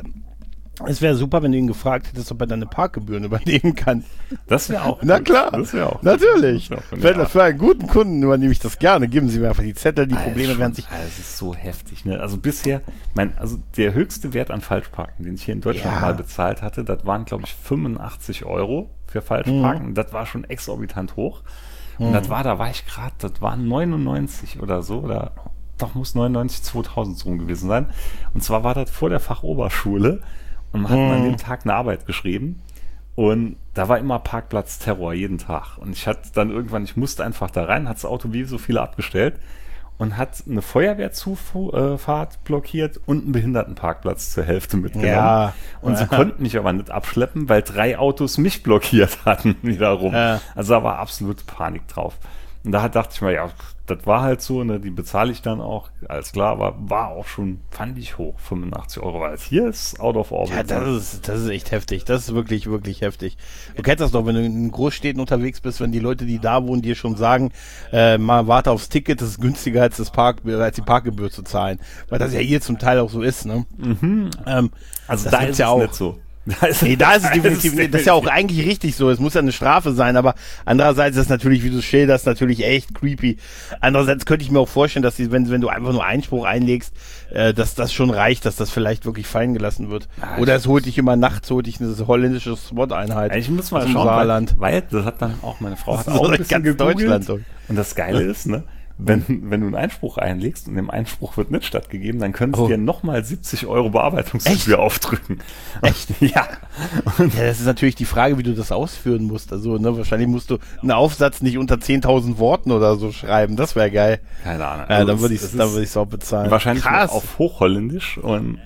Es wäre super, wenn du ihn gefragt hättest, ob er deine Parkgebühren übernehmen kann. Das wäre auch. Na klar, das wäre auch. Natürlich. Für einen guten Kunden übernehme ich das gerne. Geben Sie mir einfach die Zettel, die Probleme werden sich... Das ist so heftig, ne? Also bisher, der höchste Wert an Falschparken, den ich hier in Deutschland mal bezahlt hatte, das waren, glaube ich, 85 € für Falschparken. Das war schon exorbitant hoch. Und da war ich gerade, das waren 99 oder so, oder doch muss 99, 2000 rum gewesen sein. Und zwar war das vor der Fachoberschule und man hat an dem Tag eine Arbeit geschrieben und da war immer Parkplatz-Terror jeden Tag. Und ich musste einfach da rein, hat das Auto wie so viele abgestellt und hat eine Feuerwehrzufahrt blockiert und einen Behindertenparkplatz zur Hälfte mitgenommen. Ja. Und sie konnten mich aber nicht abschleppen, weil 3 Autos mich blockiert hatten wiederum. Ja. Also da war absolute Panik drauf. Und da dachte ich mir, ja, das war halt so, ne, die bezahle ich dann auch, alles klar, aber war auch schon, fand ich hoch, 85 €, weil hier ist out of orbit. Ja, das ist echt heftig, das ist wirklich, wirklich heftig. Du kennst das doch, wenn du in Großstädten unterwegs bist, wenn die Leute, die da wohnen, dir schon sagen, mal warte aufs Ticket, das ist günstiger als die Parkgebühr zu zahlen, weil das ja hier zum Teil auch so ist, ne? Also da ist es ja auch nicht so. Da ist es definitiv, das ist ja auch eigentlich richtig so, es muss ja eine Strafe sein, aber andererseits ist es natürlich, wie du schilderst, natürlich echt creepy. Andererseits könnte ich mir auch vorstellen, dass wenn du einfach nur Einspruch einlegst, dass das schon reicht, dass das vielleicht wirklich fallen gelassen wird. Oder es holt dich immer nachts, eine holländische SWAT-Einheit. Ich muss mal schauen, weil das hat dann auch meine Frau hat auch ein bisschen gegoogelt. Und das Geile ist, ne? Wenn du einen Einspruch einlegst und dem Einspruch wird nicht stattgegeben, dann können sie dir nochmal 70 € Bearbeitungsgebühr aufdrücken. Echt? Ja. Das ist natürlich die Frage, wie du das ausführen musst. Also, ne, wahrscheinlich musst du einen Aufsatz nicht unter 10.000 Worten oder so schreiben. Das wäre geil. Keine Ahnung. Ja, dann würde ich es auch bezahlen. Wahrscheinlich auf Hochholländisch und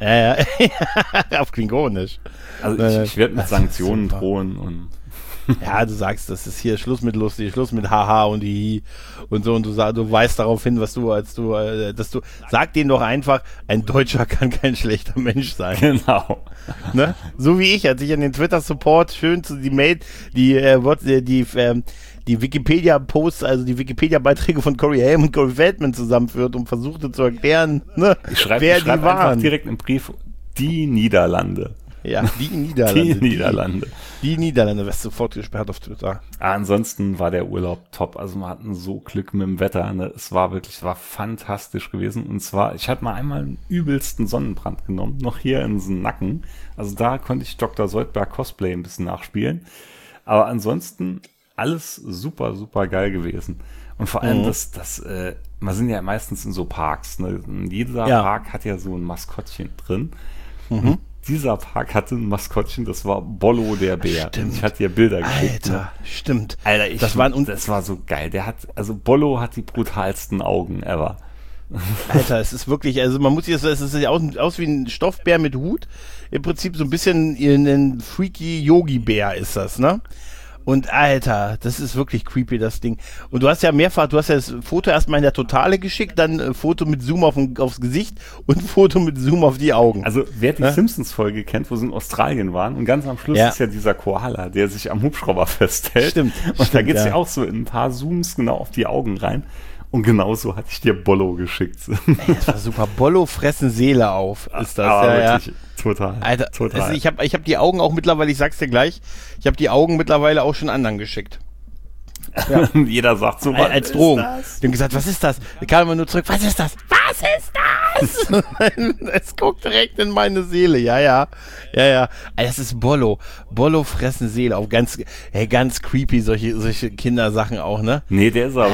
auf Klingonisch. Also ich werde mit Sanktionen drohen und ja, du sagst, das ist hier Schluss mit lustig, Schluss mit Haha und Hihi und so, und du weist darauf hin, sag denen doch einfach, ein Deutscher kann kein schlechter Mensch sein. Genau. Ne? So wie ich, als ich an den Twitter-Support schön zu die Mail, die Wikipedia-Posts, also die Wikipedia-Beiträge von Corey Haim und Corey Feldman zusammenführt und versuchte zu erklären, ne, wer die waren. Einfach direkt im Brief, die Niederlande. Ja, die Niederlande. Die Niederlande wirst sofort gesperrt auf Twitter. Ansonsten war der Urlaub top. Also wir hatten so Glück mit dem Wetter. Ne? Es war fantastisch gewesen. Und zwar, ich hatte mal einmal einen übelsten Sonnenbrand genommen, noch hier in den Nacken. Also da konnte ich Dr. Soldberg Cosplay ein bisschen nachspielen. Aber ansonsten alles super, super geil gewesen. Und vor allem wir sind ja meistens in so Parks. Ne? Jeder Park hat ja so ein Maskottchen drin. Und dieser Park hatte ein Maskottchen, das war Bollo der Bär. Stimmt. Ich hatte dir Bilder geschickt. Alter, ne? Stimmt. Alter, das war so geil. Bollo hat die brutalsten Augen ever. Alter, es ist wirklich, also man muss sich es sieht aus wie ein Stoffbär mit Hut. Im Prinzip so ein bisschen ein freaky Yogi-Bär ist das, ne? Und Alter, das ist wirklich creepy, das Ding. Und du hast ja das Foto erstmal in der Totale geschickt, dann ein Foto mit Zoom aufs Gesicht und ein Foto mit Zoom auf die Augen. Also wer die Simpsons-Folge kennt, wo sie in Australien waren und ganz am Schluss ist ja dieser Koala, der sich am Hubschrauber festhält. Stimmt. Und da geht's ja auch so in ein paar Zooms genau auf die Augen rein. Und genauso hatte ich dir Bollo geschickt. Ey, das war super. Bollo fressen Seele auf, ist das. Aber wirklich, total. Alter, total. Also ich hab die Augen auch mittlerweile, ich sag's dir gleich, ich habe die Augen mittlerweile auch schon anderen geschickt. Ja. Jeder sagt so, was als Drohung. Die haben gesagt, was ist das? Ich kam immer nur zurück, was ist das? Was ist das? Es guckt direkt in meine Seele, ja. Das ist Bollo. Bollo fressen Seele auf. Ganz creepy, solche Kindersachen auch, ne? Nee, der ist auch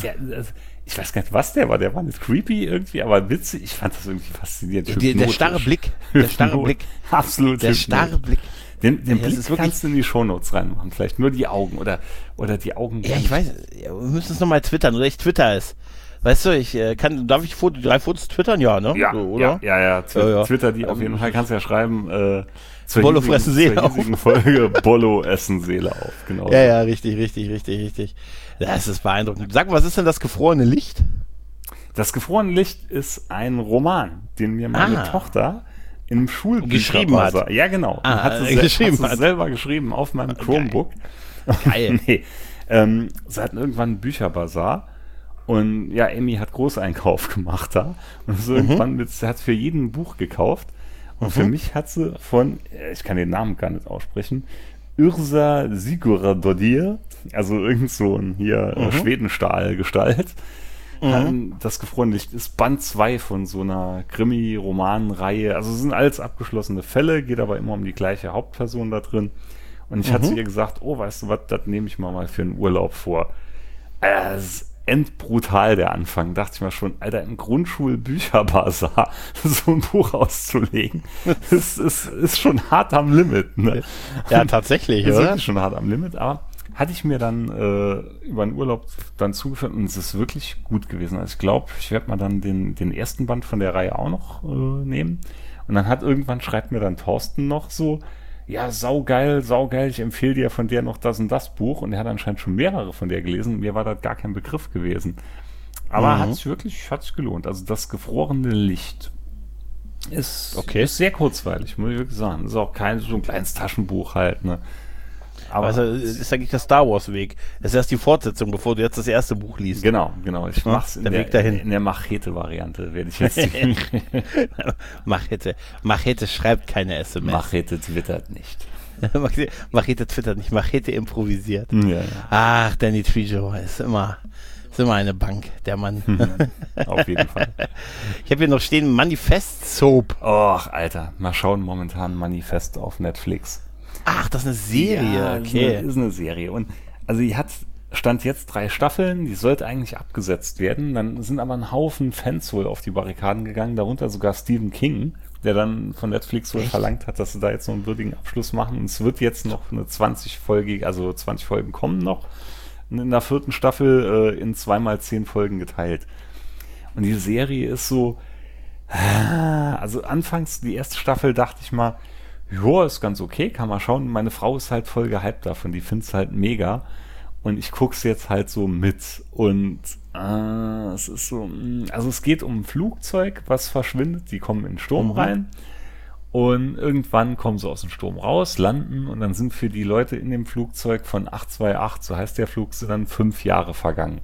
ich weiß gar nicht, was der war. Der war nicht creepy irgendwie, aber witzig. Ich fand das irgendwie faszinierend. Der starre Blick. Absolut. Der starre Blick. Den Blick kannst du in die Shownotes reinmachen. Vielleicht nur die Augen oder die Augen. Ja, ich weiß. Wir müssen es nochmal twittern oder ich twitter es. Weißt du, darf ich 3 Fotos twittern? Ja, ne? Ja, so, oder? Ja. Twitter die auf jeden Fall. Kannst ja schreiben, Bollo fressen Seele auf. Folge Bollo essen Seele auf, genau. Ja, richtig. Das ist beeindruckend. Sag mal, was ist denn das gefrorene Licht? Das gefrorene Licht ist ein Roman, den mir meine Tochter im Schulbuch geschrieben hat. Ja, genau. Hat sie selber geschrieben auf meinem Chromebook. Geil. Nee. Sie hatten irgendwann einen Bücherbazar und ja, Amy hat Großeinkauf gemacht da und so irgendwann hat für jeden ein Buch gekauft und für mich hat sie von, ich kann den Namen gar nicht aussprechen, Yrsa Sigurðardóttir, also irgend so ein Schwedenstahl-Gestalt. Das gefrorene Licht ist Band 2 von so einer Krimi-Romanreihe. Also es sind alles abgeschlossene Fälle, geht aber immer um die gleiche Hauptperson da drin. Und ich hatte zu ihr gesagt, weißt du was, das nehme ich mal für einen Urlaub vor. Das ist endbrutal, der Anfang. Dachte ich mir schon, Alter, im Grundschulbücherbazar so ein Buch auszulegen, ist schon hart am Limit. Ne? Ja, tatsächlich, ist oder? Wirklich schon hart am Limit, aber hatte ich mir dann über den Urlaub dann zugeführt und es ist wirklich gut gewesen. Also ich glaube, ich werde mal dann den ersten Band von der Reihe auch noch nehmen. Und dann schreibt mir dann Thorsten noch so, ja, saugeil, ich empfehle dir von der noch das und das Buch. Und er hat anscheinend schon mehrere von der gelesen. Mir war das gar kein Begriff gewesen. Aber hat sich gelohnt. Also das gefrorene Licht ist sehr kurzweilig, muss ich wirklich sagen. Ist auch kein so ein kleines Taschenbuch halt, ne? Aber es ist eigentlich der Star Wars Weg. Es ist erst die Fortsetzung, bevor du jetzt das erste Buch liest. Genau. Ich mach's der Weg dahin. In der Machete-Variante werde ich jetzt Machete schreibt keine SMS. Machete twittert nicht. Machete twittert nicht, Machete improvisiert. Ja. Ach, Danny Trejo ist immer eine Bank, der Mann. Auf jeden Fall. Ich habe hier noch stehen Manifest Soap. Och, Alter, mal schauen momentan Manifest auf Netflix. Ach, das ist eine Serie, ja, okay. Ist eine Serie. Und also stand jetzt 3 Staffeln, die sollte eigentlich abgesetzt werden. Dann sind aber ein Haufen Fans wohl auf die Barrikaden gegangen, darunter sogar Stephen King, der dann von Netflix wohl verlangt hat, dass sie da jetzt noch einen würdigen Abschluss machen. Und es wird jetzt noch eine 20 Folgen kommen noch. In der 4. Staffel in 2x10 Folgen geteilt. Und die Serie ist so, also anfangs, die erste Staffel, dachte ich mal, ja, ist ganz okay, kann man schauen. Meine Frau ist halt voll gehypt davon, die findet es halt mega. Und ich guck's jetzt halt so mit. Und es ist so, also es geht um ein Flugzeug, was verschwindet, die kommen in den Sturm rein. Und irgendwann kommen sie aus dem Sturm raus, landen und dann sind für die Leute in dem Flugzeug von 828, so heißt der Flug, sind dann 5 Jahre vergangen.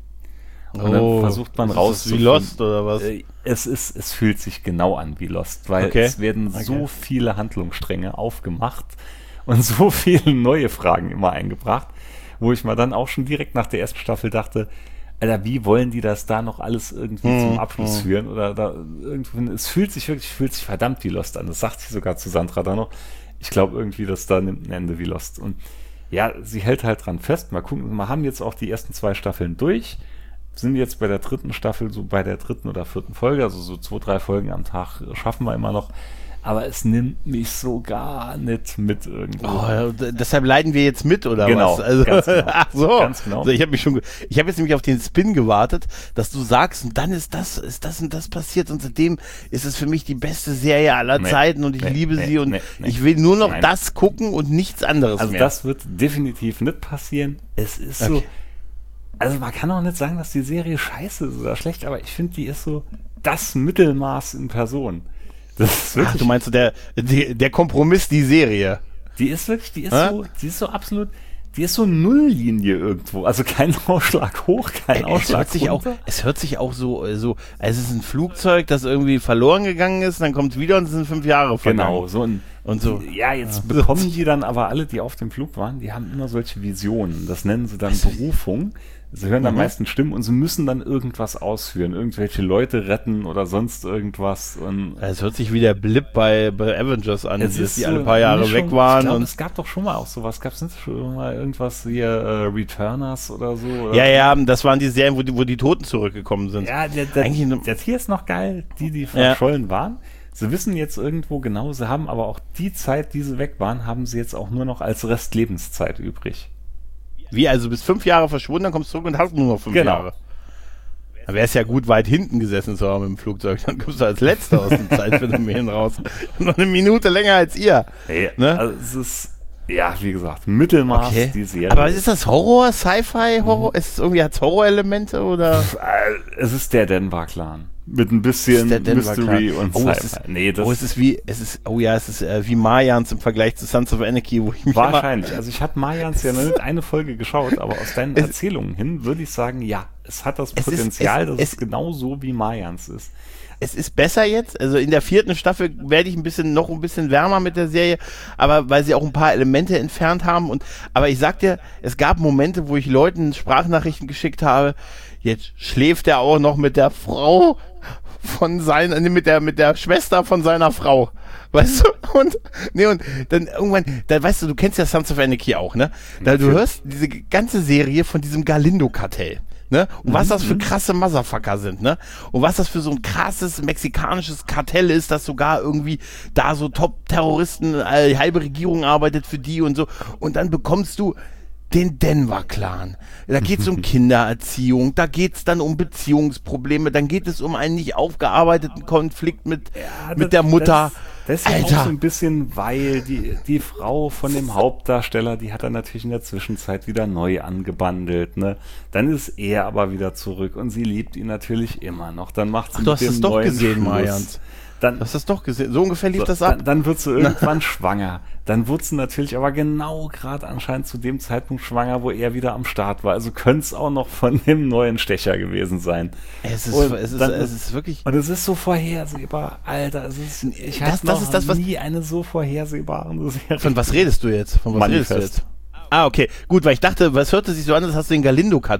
Und dann versucht man rauszufinden. Wie Lost oder was? Es fühlt sich genau an wie Lost, weil es werden so viele Handlungsstränge aufgemacht und so viele neue Fragen immer eingebracht, wo ich mal dann auch schon direkt nach der ersten Staffel dachte, Alter, wie wollen die das da noch alles irgendwie zum Abschluss führen? Oder da irgendwie, es fühlt sich verdammt wie Lost an. Das sagt sie sogar zu Sandra da noch. Ich glaube irgendwie, dass da nimmt ein Ende wie Lost. Und ja, sie hält halt dran fest. Mal gucken, wir haben jetzt auch die ersten 2 Staffeln durch. Sind jetzt bei der 3. Staffel, so bei der 3. oder 4. Folge, also so 2-3 Folgen am Tag schaffen wir immer noch. Aber es nimmt mich so gar nicht mit irgendwo. Oh, deshalb leiden wir jetzt mit, oder genau, was? Also, ganz genau. Ach so. Ganz genau. Also ich habe jetzt nämlich auf den Spin gewartet, dass du sagst, und dann ist das und das passiert und seitdem ist es für mich die beste Serie aller Zeiten und ich liebe sie und ich will nur noch das gucken und nichts anderes also mehr. Also das wird definitiv nicht passieren. Es ist so, also man kann auch nicht sagen, dass die Serie scheiße ist oder schlecht, aber ich finde, die ist so das Mittelmaß in Person. Das ist wirklich, du meinst so der Kompromiss, die Serie. Die ist so absolut, die ist so Nulllinie irgendwo. Also kein Ausschlag hoch, kein Ausschlag runter. Es hört sich auch so, es ist ein Flugzeug, das irgendwie verloren gegangen ist, dann kommt es wieder und es sind 5 Jahre vergangen. Genau, so. Ja, jetzt bekommen die dann aber alle, die auf dem Flug waren, die haben immer solche Visionen. Das nennen sie dann Berufung. Sie hören am meisten Stimmen und sie müssen dann irgendwas ausführen, irgendwelche Leute retten oder sonst irgendwas. Und es hört sich wie der Blip bei Avengers an, dass die alle so paar Jahre weg waren. Ich glaube, es gab doch schon mal auch sowas. Gab es nicht schon mal irgendwas hier, Returners oder so? Oder? Ja, das waren die Serien, wo die Toten zurückgekommen sind. Ja, das hier ist noch geil, die verschollen waren. Sie wissen jetzt irgendwo genau, sie haben aber auch die Zeit, die sie weg waren, haben sie jetzt auch nur noch als Restlebenszeit übrig. Wie, also du bist 5 Jahre verschwunden, dann kommst du zurück und hast nur noch 5 Jahre. Da wäre es ja gut, weit hinten gesessen zu haben im Flugzeug. Dann kommst du als Letzter aus dem Zeitphänomen raus. Noch eine Minute länger als ihr. Hey, ne? Also es ist, ja, wie gesagt, Mittelmaß, die Serie. Aber ist das Horror, Sci-Fi, Horror? Ist es irgendwie, hat's Horrorelemente oder? Es ist der Denver-Clan. Mit ein bisschen Mystery und Sci-Fi. Es ist wie Mayans im Vergleich zu Sons of Anarchy, wo ich mich wahrscheinlich. Also ich habe Mayans ja nicht eine Folge geschaut, aber aus deinen Erzählungen hin würde ich sagen, ja, es hat das Potenzial, dass es genauso wie Mayans ist. Es ist besser jetzt, also in der 4. Staffel werde ich noch ein bisschen wärmer mit der Serie, aber weil sie auch ein paar Elemente entfernt haben aber ich sag dir, es gab Momente, wo ich Leuten Sprachnachrichten geschickt habe, jetzt schläft er auch noch mit der Frau mit der Schwester von seiner Frau. Weißt du? Und dann irgendwann, weißt du kennst ja Sons of Anarchy auch, ne? Du hörst diese ganze Serie von diesem Galindo-Kartell. Ne? Und was das für krasse Motherfucker sind, ne? Und was das für so ein krasses mexikanisches Kartell ist, das sogar irgendwie da so Top-Terroristen, halbe Regierung arbeitet für die und so. Und dann bekommst du den Denver-Clan. Da geht es um Kindererziehung, da geht es dann um Beziehungsprobleme, dann geht es um einen nicht aufgearbeiteten Konflikt mit der Mutter. Das ist ja auch so ein bisschen, weil die Frau von dem Hauptdarsteller, die hat er natürlich in der Zwischenzeit wieder neu angebandelt, ne? Dann ist er aber wieder zurück und sie liebt ihn natürlich immer noch. Dann macht sie du hast es doch gesehen, Mayans. Dann, hast du das doch gesehen? So ungefähr lief das ab. Dann wird sie irgendwann schwanger. Dann wird sie natürlich aber genau gerade anscheinend zu dem Zeitpunkt schwanger, wo er wieder am Start war. Also könnte es auch noch von dem neuen Stecher gewesen sein. Es ist wirklich... Und es ist so vorhersehbar, Alter. Ich hatte nie eine so vorhersehbare Serie. Von was redest du jetzt? Manifest. Ah, okay. Gut, weil ich dachte, was hörte sich so an, als hast du den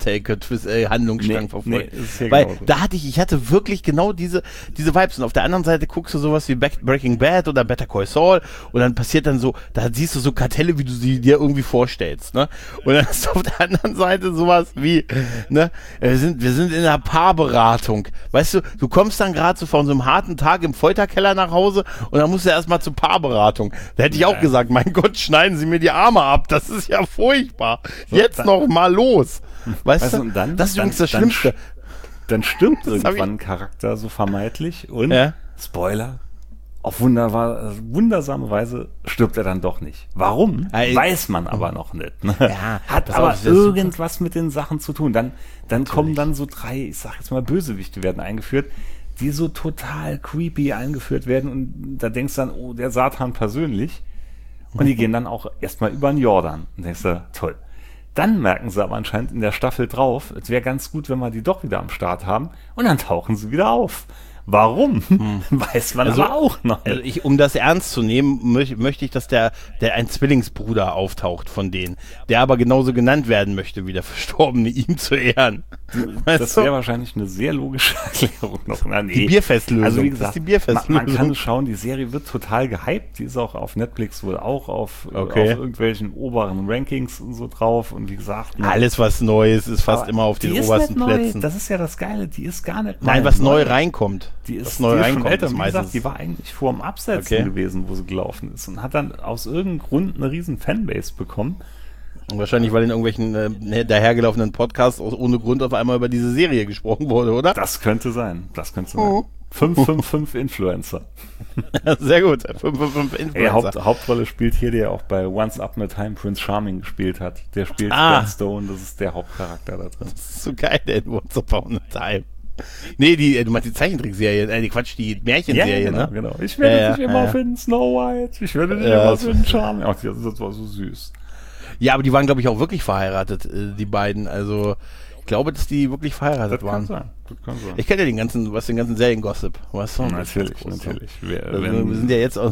Galindo-Kartell-Handlungsstrang verfolgt. Weil da hatte wirklich genau diese Vibes. Und auf der anderen Seite guckst du sowas wie Breaking Bad oder Better Call Saul und dann passiert dann so, da siehst du so Kartelle, wie du sie dir irgendwie vorstellst, ne? Und dann ist auf der anderen Seite sowas wie, ne? Wir sind in einer Paarberatung. Weißt du, du kommst dann gerade so von so einem harten Tag im Folterkeller nach Hause und dann musst du erstmal zur Paarberatung. Da hätte ich auch gesagt, mein Gott, schneiden Sie mir die Arme ab. Das ist ja furchtbar. So, jetzt noch mal los. Weißt du? Und dann, das ist übrigens das Schlimmste. Dann stirbt irgendwann ein Charakter so vermeintlich und Spoiler, auf wundersame Weise stirbt er dann doch nicht. Warum? Weiß man aber noch nicht. Ne? Ja, hat aber irgendwas mit den Sachen zu tun. Dann kommen dann so 3, ich sag jetzt mal Bösewichte werden eingeführt, die so total creepy eingeführt werden und da denkst du dann, oh, der Satan persönlich. Und die gehen dann auch erstmal über den Jordan. Und denkst du, toll. Dann merken sie aber anscheinend in der Staffel drauf, es wäre ganz gut, wenn wir die doch wieder am Start haben. Und dann tauchen sie wieder auf. Warum? Weiß man aber auch noch nicht. Also um das ernst zu nehmen, möchte ich, dass der ein Zwillingsbruder auftaucht von denen, der aber genauso genannt werden möchte wie der Verstorbene, ihm zu ehren. Das wäre wahrscheinlich eine sehr logische Erklärung noch. Nee. Die Bierfestlösung. Also wie gesagt, die Bierfestlösung. Man kann schauen, die Serie wird total gehypt. Die ist auch auf Netflix wohl auch auf irgendwelchen oberen Rankings und so drauf. Und wie gesagt... Alles, was Neues ist fast immer auf den obersten Plätzen. Das ist ja das Geile. Die ist gar nicht neu. Nein, was neu reinkommt. Die ist schon älter. Wie gesagt, die war eigentlich vor dem Absetzen gewesen, wo sie gelaufen ist. Und hat dann aus irgendeinem Grund eine riesen Fanbase bekommen. Und wahrscheinlich, weil in irgendwelchen dahergelaufenen Podcasts ohne Grund auf einmal über diese Serie gesprochen wurde, oder? Das könnte sein. 555 Influencer. Sehr gut. 555 Influencer. Hauptrolle spielt hier, der auch bei Once Upon a Time Prince Charming gespielt hat. Der spielt Ben Stone, das ist der Hauptcharakter da drin. Das ist so geil, der Once Upon a Time. Nee, du meinst die Zeichentrickserie, die Märchenserie, ne? Genau. Ich werde dich immer finden, Snow White. Ich werde dich immer finden, Charming. Ach, das war so süß. Ja, aber die waren, glaube ich, auch wirklich verheiratet, die beiden. Also, ich glaube, dass die wirklich verheiratet waren. Das kann sein. Ich kenne ja den ganzen Serien-Gossip. Weißt du? Natürlich. Wir sind ja jetzt auch...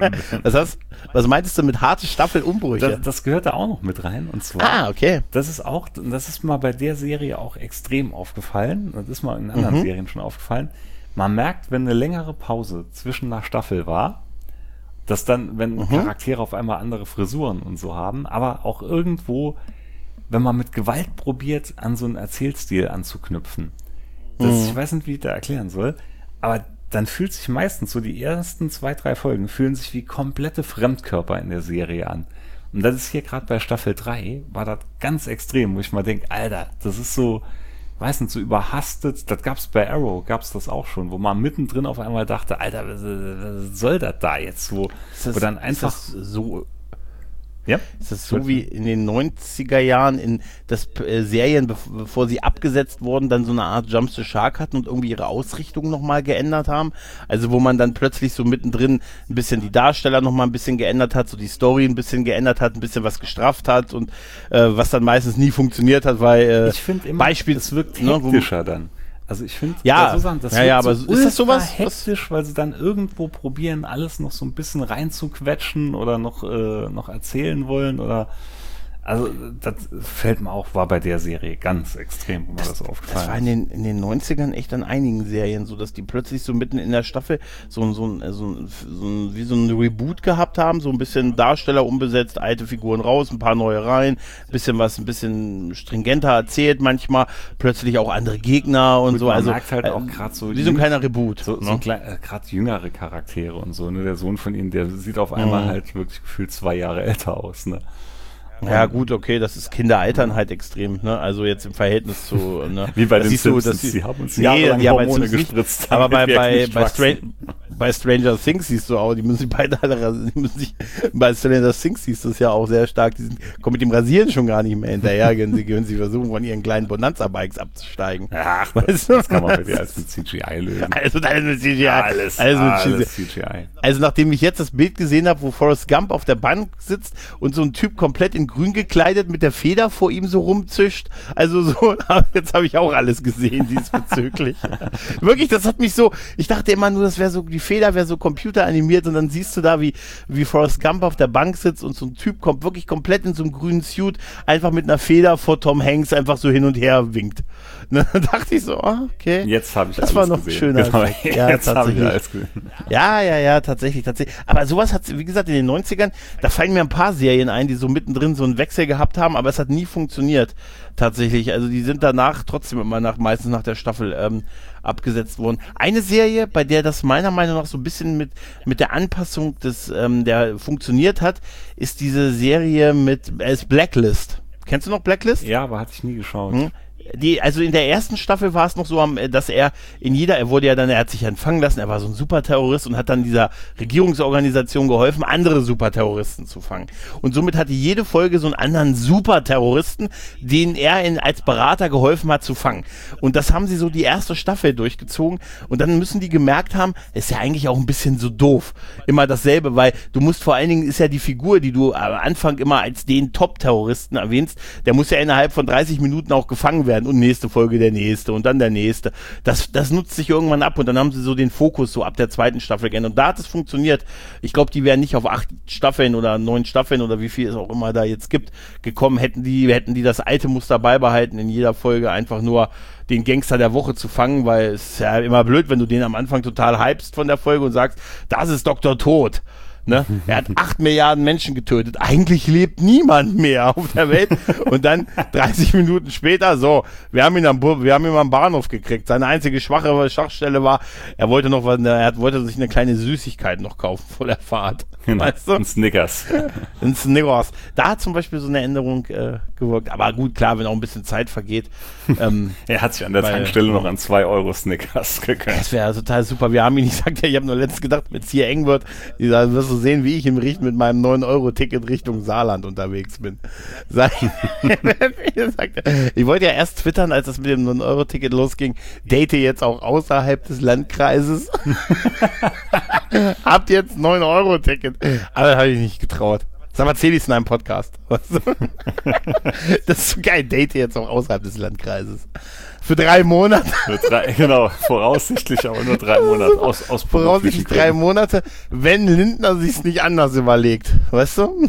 Was meintest du mit harte Staffelumbrüche? Das gehört da auch noch mit rein. Und zwar, okay. Das ist mal bei der Serie auch extrem aufgefallen. Das ist mal in anderen Serien schon aufgefallen. Man merkt, wenn eine längere Pause zwischen einer Staffel war, dass dann, wenn Charaktere auf einmal andere Frisuren und so haben, aber auch irgendwo, wenn man mit Gewalt probiert, an so einen Erzählstil anzuknüpfen. Ich weiß nicht, wie ich da erklären soll, aber dann fühlt sich meistens so die ersten 2, 3 Folgen fühlen sich wie komplette Fremdkörper in der Serie an. Und das ist hier gerade bei Staffel 3, war das ganz extrem, wo ich mal denke, Alter, das ist so, weiß nicht, so überhastet, das gab's bei Arrow, gab's das auch schon, wo man mittendrin auf einmal dachte, Alter, was soll das da jetzt? Wo dann einfach so... Ja? Ist das so wie in den 90er Jahren, dass Serien, bevor sie abgesetzt wurden, dann so eine Art Jump the Shark hatten und irgendwie ihre Ausrichtung nochmal geändert haben? Also wo man dann plötzlich so mittendrin ein bisschen die Darsteller nochmal ein bisschen geändert hat, so die Story ein bisschen geändert hat, ein bisschen was gestrafft hat und was dann meistens nie funktioniert hat, weil ich finde immer, es wirkt hektischer dann. Also ich finde, aber so ist das sowas hektisch, weil sie dann irgendwo probieren, alles noch so ein bisschen reinzuquetschen oder noch erzählen wollen oder also das fällt mir auch, war bei der Serie ganz extrem, wo mir das aufgefallen ist. Das war in den 90ern echt an einigen Serien so, dass die plötzlich so mitten in der Staffel so ein Reboot gehabt haben, so ein bisschen Darsteller umbesetzt, alte Figuren raus, ein paar neue rein, ein bisschen stringenter erzählt manchmal, plötzlich auch andere Gegner und so. Man also merkt halt auch gerade so wie so ein kleiner Reboot. Gerade jüngere Charaktere und so, ne? Der Sohn von ihnen, der sieht auf einmal halt wirklich gefühlt 2 Jahre älter aus, ne? Ja gut, okay, das ist Kinderaltern halt extrem, ne? Also jetzt im Verhältnis zu, ne? Wie bei den Simpsons, sie haben uns jahrelang Hormone gespritzt. Aber bei bei Stranger Things siehst du auch, die müssen sich beide alle bei Stranger Things siehst du es ja auch sehr stark, kommen mit dem Rasieren schon gar nicht mehr hinterher, wenn sie versuchen, von ihren kleinen Bonanza-Bikes abzusteigen. Ach, weißt du? Das kann man bei dir alles mit CGI lösen. Alles mit CGI. Alles mit CGI. Also nachdem ich jetzt das Bild gesehen habe, wo Forrest Gump auf der Bank sitzt und so ein Typ komplett in grün gekleidet mit der Feder vor ihm so rumzischt, also so, jetzt habe ich auch alles gesehen diesbezüglich. Wirklich, das hat mich so, ich dachte immer nur, das wäre so, die Feder wäre so computeranimiert und dann siehst du da, wie Forrest Gump auf der Bank sitzt und so ein Typ kommt wirklich komplett in so einem grünen Suit, einfach mit einer Feder vor Tom Hanks einfach so hin und her winkt. Ne, dann dachte ich so, okay. Jetzt habe ich das alles war noch gesehen. schöner. Genau. Ja, jetzt habe ich alles gesehen. Ja, tatsächlich. Aber sowas hat, wie gesagt, in den 90ern, da fallen mir ein paar Serien ein, die so mittendrin so einen Wechsel gehabt haben, aber es hat nie funktioniert. Tatsächlich. Also die sind danach trotzdem immer meistens nach der Staffel abgesetzt worden. Eine Serie, bei der das meiner Meinung nach so ein bisschen mit der Anpassung der funktioniert hat, ist diese Serie mit Blacklist. Kennst du noch Blacklist? Ja, aber hatte ich nie geschaut. Also in der ersten Staffel war es noch so, dass er hat sich empfangen lassen, er war so ein Superterrorist und hat dann dieser Regierungsorganisation geholfen, andere Superterroristen zu fangen. Und somit hatte jede Folge so einen anderen Superterroristen, den er als Berater geholfen hat zu fangen. Und das haben sie so die erste Staffel durchgezogen und dann müssen die gemerkt haben, ist ja eigentlich auch ein bisschen so doof, immer dasselbe, weil du musst vor allen Dingen, ist ja die Figur, die du am Anfang immer als den Top-Terroristen erwähnst, der muss ja innerhalb von 30 Minuten auch gefangen werden und nächste Folge der nächste und dann der nächste. Das nutzt sich irgendwann ab und dann haben sie so den Fokus so ab der zweiten Staffel geändert und da hat es funktioniert. Ich glaube, die wären nicht auf 8 Staffeln oder 9 Staffeln oder wie viel es auch immer da jetzt gibt, gekommen, hätten die das alte Muster beibehalten, in jeder Folge einfach nur den Gangster der Woche zu fangen, weil es ist ja immer blöd, wenn du den am Anfang total hypst von der Folge und sagst, das ist Dr. Tod. Ne? Er hat 8 Milliarden Menschen getötet. Eigentlich lebt niemand mehr auf der Welt. Und dann 30 Minuten später, wir haben ihn am Bahnhof gekriegt. Seine einzige Schwachstelle war, er wollte sich eine kleine Süßigkeit noch kaufen vor der Fahrt. Weißt du? Ein Snickers. Ein Snickers. Da hat zum Beispiel so eine Änderung gewirkt. Aber gut, klar, wenn auch ein bisschen Zeit vergeht. Er hat sich an der Tankstelle noch an 2 Euro Snickers gekauft. Das wäre total super. Wir haben ihn, ich habe nur letztens gedacht, wenn es hier eng wird, wirst du sehen, wie ich mit meinem 9-Euro-Ticket Richtung Saarland unterwegs bin. Ich wollte ja erst twittern, als das mit dem 9-Euro-Ticket losging, date jetzt auch außerhalb des Landkreises. Habt jetzt 9-Euro-Ticket. Aber das habe ich nicht getraut. Das erzähle ich in einem Podcast. Das ist so geil, date jetzt auch außerhalb des Landkreises. Für 3 Monate. Genau, voraussichtlich aber nur 3 Monate. Aus voraussichtlich 3 Monate, wenn Lindner sich's nicht anders überlegt. Weißt du?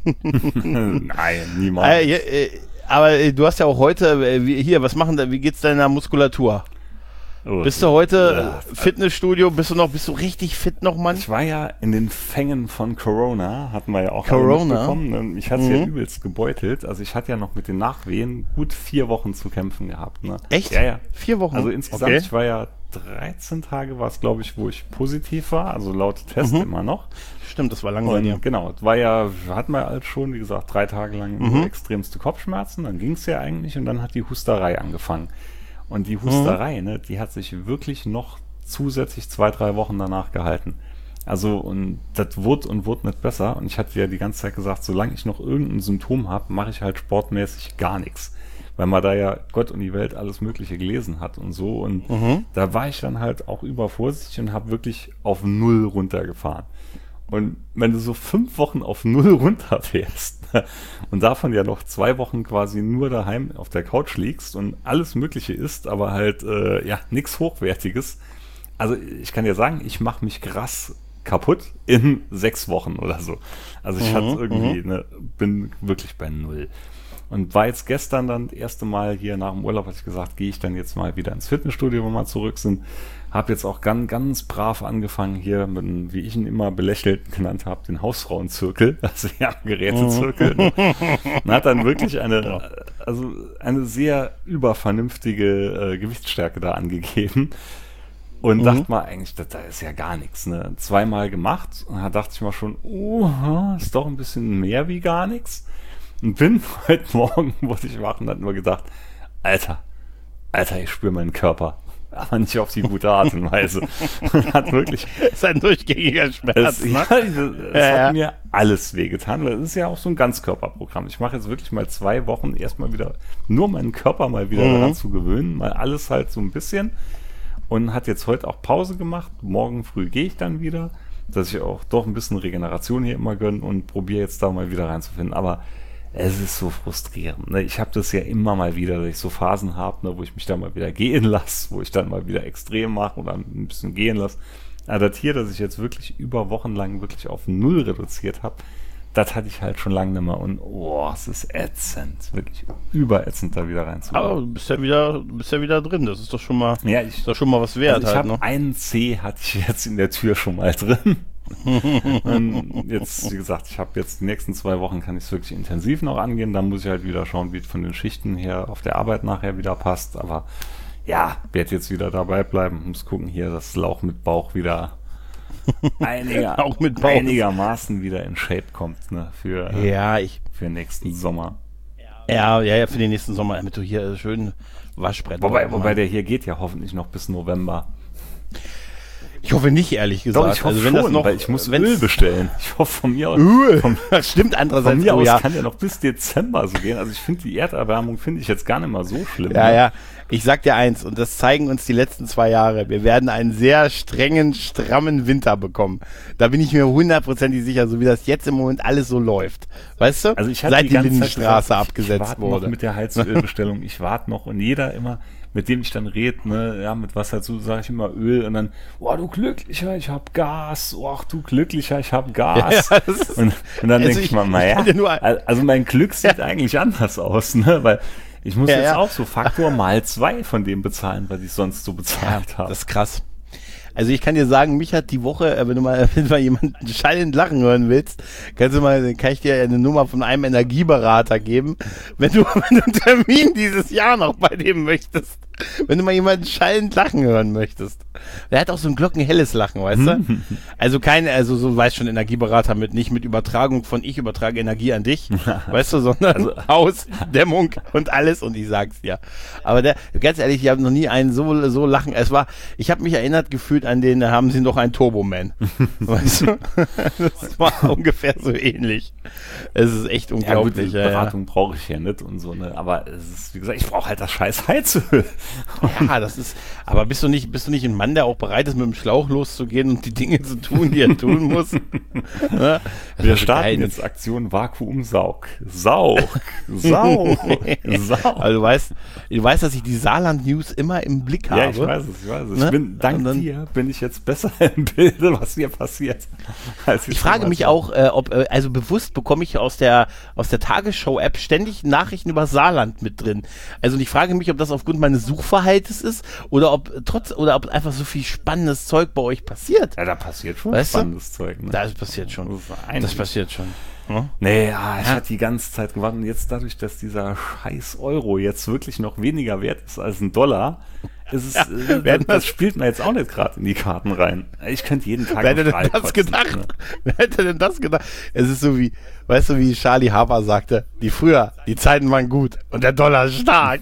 Nein, niemals. Aber du hast ja auch heute, wie geht's deiner Muskulatur? Bist du heute Fitnessstudio, bist du richtig fit noch, Mann? Ich war ja in den Fängen von Corona, hatten wir ja auch mitbekommen. Ich hatte es ja übelst gebeutelt. Also ich hatte ja noch mit den Nachwehen gut 4 Wochen zu kämpfen gehabt. Ne? Echt? Ja. 4 Wochen? Also insgesamt, Ich war ja 13 Tage, war es glaube ich, wo ich positiv war, also laut Test immer noch. Stimmt, das war lange bei dir. Genau, hatten wir halt schon, wie gesagt, 3 Tage lang extremste Kopfschmerzen, dann ging es ja eigentlich und dann hat die Husterei angefangen. Und die Husterei, ne, die hat sich wirklich noch zusätzlich 2-3 Wochen danach gehalten. Also, und das wurde nicht besser. Und ich hatte ja die ganze Zeit gesagt, solange ich noch irgendein Symptom habe, mache ich halt sportmäßig gar nichts. Weil man da ja Gott und die Welt alles Mögliche gelesen hat und so. Und da war ich dann halt auch übervorsichtig und habe wirklich auf 0 runtergefahren. Und wenn du so 5 Wochen auf 0 runterfährst und davon ja noch 2 Wochen quasi nur daheim auf der Couch liegst und alles Mögliche isst, aber halt nichts Hochwertiges. Also ich kann dir sagen, ich mache mich krass kaputt in 6 Wochen oder so. Also ich hatte irgendwie, bin wirklich bei 0. Und war jetzt gestern dann das erste Mal hier nach dem Urlaub, hatte ich gesagt, gehe ich dann jetzt mal wieder ins Fitnessstudio, wenn wir zurück sind. Habe jetzt auch ganz brav angefangen hier mit, wie ich ihn immer belächelt genannt habe, den Hausfrauenzirkel, also ja, Gerätezirkel. Und hat dann wirklich eine sehr übervernünftige Gewichtsstärke da angegeben. Und dachte mal eigentlich, da ist ja gar nichts. Ne? 2-mal gemacht und da dachte ich mal schon, ist doch ein bisschen mehr wie gar nichts. Und bin heute Morgen, wurde ich wach und hat nur gedacht, Alter, ich spüre meinen Körper. aber nicht auf die gute Art und Weise. Hat wirklich... ist ein durchgängiger Schmerz. Es hat mir alles wehgetan, weil es ist ja auch so ein Ganzkörperprogramm. Ich mache jetzt wirklich mal 2 Wochen erstmal wieder, nur meinen Körper mal wieder daran zu gewöhnen, mal alles halt so ein bisschen. Und hat jetzt heute auch Pause gemacht. Morgen früh gehe ich dann wieder, dass ich auch doch ein bisschen Regeneration hier immer gönne und probiere jetzt da mal wieder reinzufinden. Aber es ist so frustrierend. Ne? Ich habe das ja immer mal wieder, dass ich so Phasen habe, ne, wo ich mich dann mal wieder gehen lasse, wo ich dann mal wieder extrem mache oder ein bisschen gehen lasse. Aber das hier, dass ich jetzt wirklich über Wochen lang wirklich auf 0 reduziert habe, das hatte ich halt schon lange nicht mehr. Und es ist ätzend, wirklich überätzend da wieder reinzukommen. Aber du bist ja wieder drin. Das ist doch schon mal, ist doch schon mal was wert. Also ich halt, habe einen C hatte ich jetzt in der Tür schon mal drin. Und jetzt, wie gesagt, ich habe jetzt die nächsten 2 Wochen kann ich es wirklich intensiv noch angehen. Dann muss ich halt wieder schauen, wie es von den Schichten her auf der Arbeit nachher wieder passt. Aber ja, werde jetzt wieder dabei bleiben. Muss gucken hier, dass Lauch mit Bauch wieder einigermaßen wieder in Shape kommt, ne, für nächsten Sommer. Ja, für den nächsten Sommer, damit du hier schön Waschbrett. Wobei der hier geht ja hoffentlich noch bis November. Ich hoffe nicht, ehrlich gesagt. Doch, ich hoffe wenn schon, das noch, weil ich muss Öl bestellen. Ich hoffe von mir aus. Öl? Das stimmt, andererseits. Von mir aus kann ja noch bis Dezember so gehen. Also ich finde die Erderwärmung jetzt gar nicht mal so schlimm. Ja. Ich sag dir eins, und das zeigen uns die letzten 2 Jahre. Wir werden einen sehr strengen, strammen Winter bekommen. Da bin ich mir 100% sicher, so wie das jetzt im Moment alles so läuft. Weißt du? Also ich seit die Lindenstraße abgesetzt wurde. Ich wurde. warte noch mit der Heizölbestellung. Ich warte noch und jeder immer, mit dem ich dann rede, ne, ja, mit was dazu sage ich immer Öl und dann, du Glücklicher, ich hab Gas, du Glücklicher, ich hab Gas. Ja, und dann denke ich mal, also mein Glück sieht eigentlich anders aus, ne, weil ich muss jetzt auch so Faktor mal 2 von dem bezahlen, was ich sonst so bezahlt habe. Das ist krass. Also ich kann dir sagen, mich hat die Woche, wenn du mal jemanden schallend lachen hören willst, kann ich dir eine Nummer von einem Energieberater geben, wenn du einen Termin dieses Jahr noch bei dem möchtest. Wenn du mal jemanden schallend lachen hören möchtest. Der hat auch so ein glockenhelles Lachen, weißt du? Also so weißt schon, Energieberater nicht mit Übertragung von ich übertrage Energie an dich, weißt du, sondern Haus, Dämmung und alles und ich sag's dir. Aber ganz ehrlich, ich habe noch nie einen so lachen. Ich habe mich erinnert gefühlt an den, da haben sie noch einen Turboman. Weißt du? Das war ungefähr so ähnlich. Es ist echt unglaublich. Ja, gut, Beratung brauche ich ja nicht und so, ne? Aber es ist, wie gesagt, ich brauche halt das scheiß Heizöl. Ja, aber bist du nicht ein Mann, der auch bereit ist, mit dem Schlauch loszugehen und die Dinge zu tun, die er tun muss? Ja? Wir starten jetzt Aktion Vakuumsaug. Saug. Also du weißt, dass ich die Saarland-News immer im Blick habe. Ja, ich weiß es. Ne? Dank dir bin ich jetzt besser im Bilde, was hier passiert. Ich frage mich auch, also bewusst bekomme ich aus der Tagesschau-App ständig Nachrichten über Saarland mit drin. Also ich frage mich, ob das aufgrund meines Suchverhaltens ist oder ob einfach so viel spannendes Zeug bei euch passiert. Ja, da passiert schon spannendes Zeug. Ne? Das passiert schon. Hm? Nee, ich hatte die ganze Zeit gewartet und jetzt dadurch, dass dieser scheiß Euro jetzt wirklich noch weniger wert ist als $1, das spielt mir jetzt auch nicht gerade in die Karten rein. Ich könnte jeden Tag Wer hätte denn das gedacht? Ne? Wer hätte denn das gedacht? Es ist so wie, weißt du, wie Charlie Harper sagte, die Zeiten waren gut und der Dollar stark.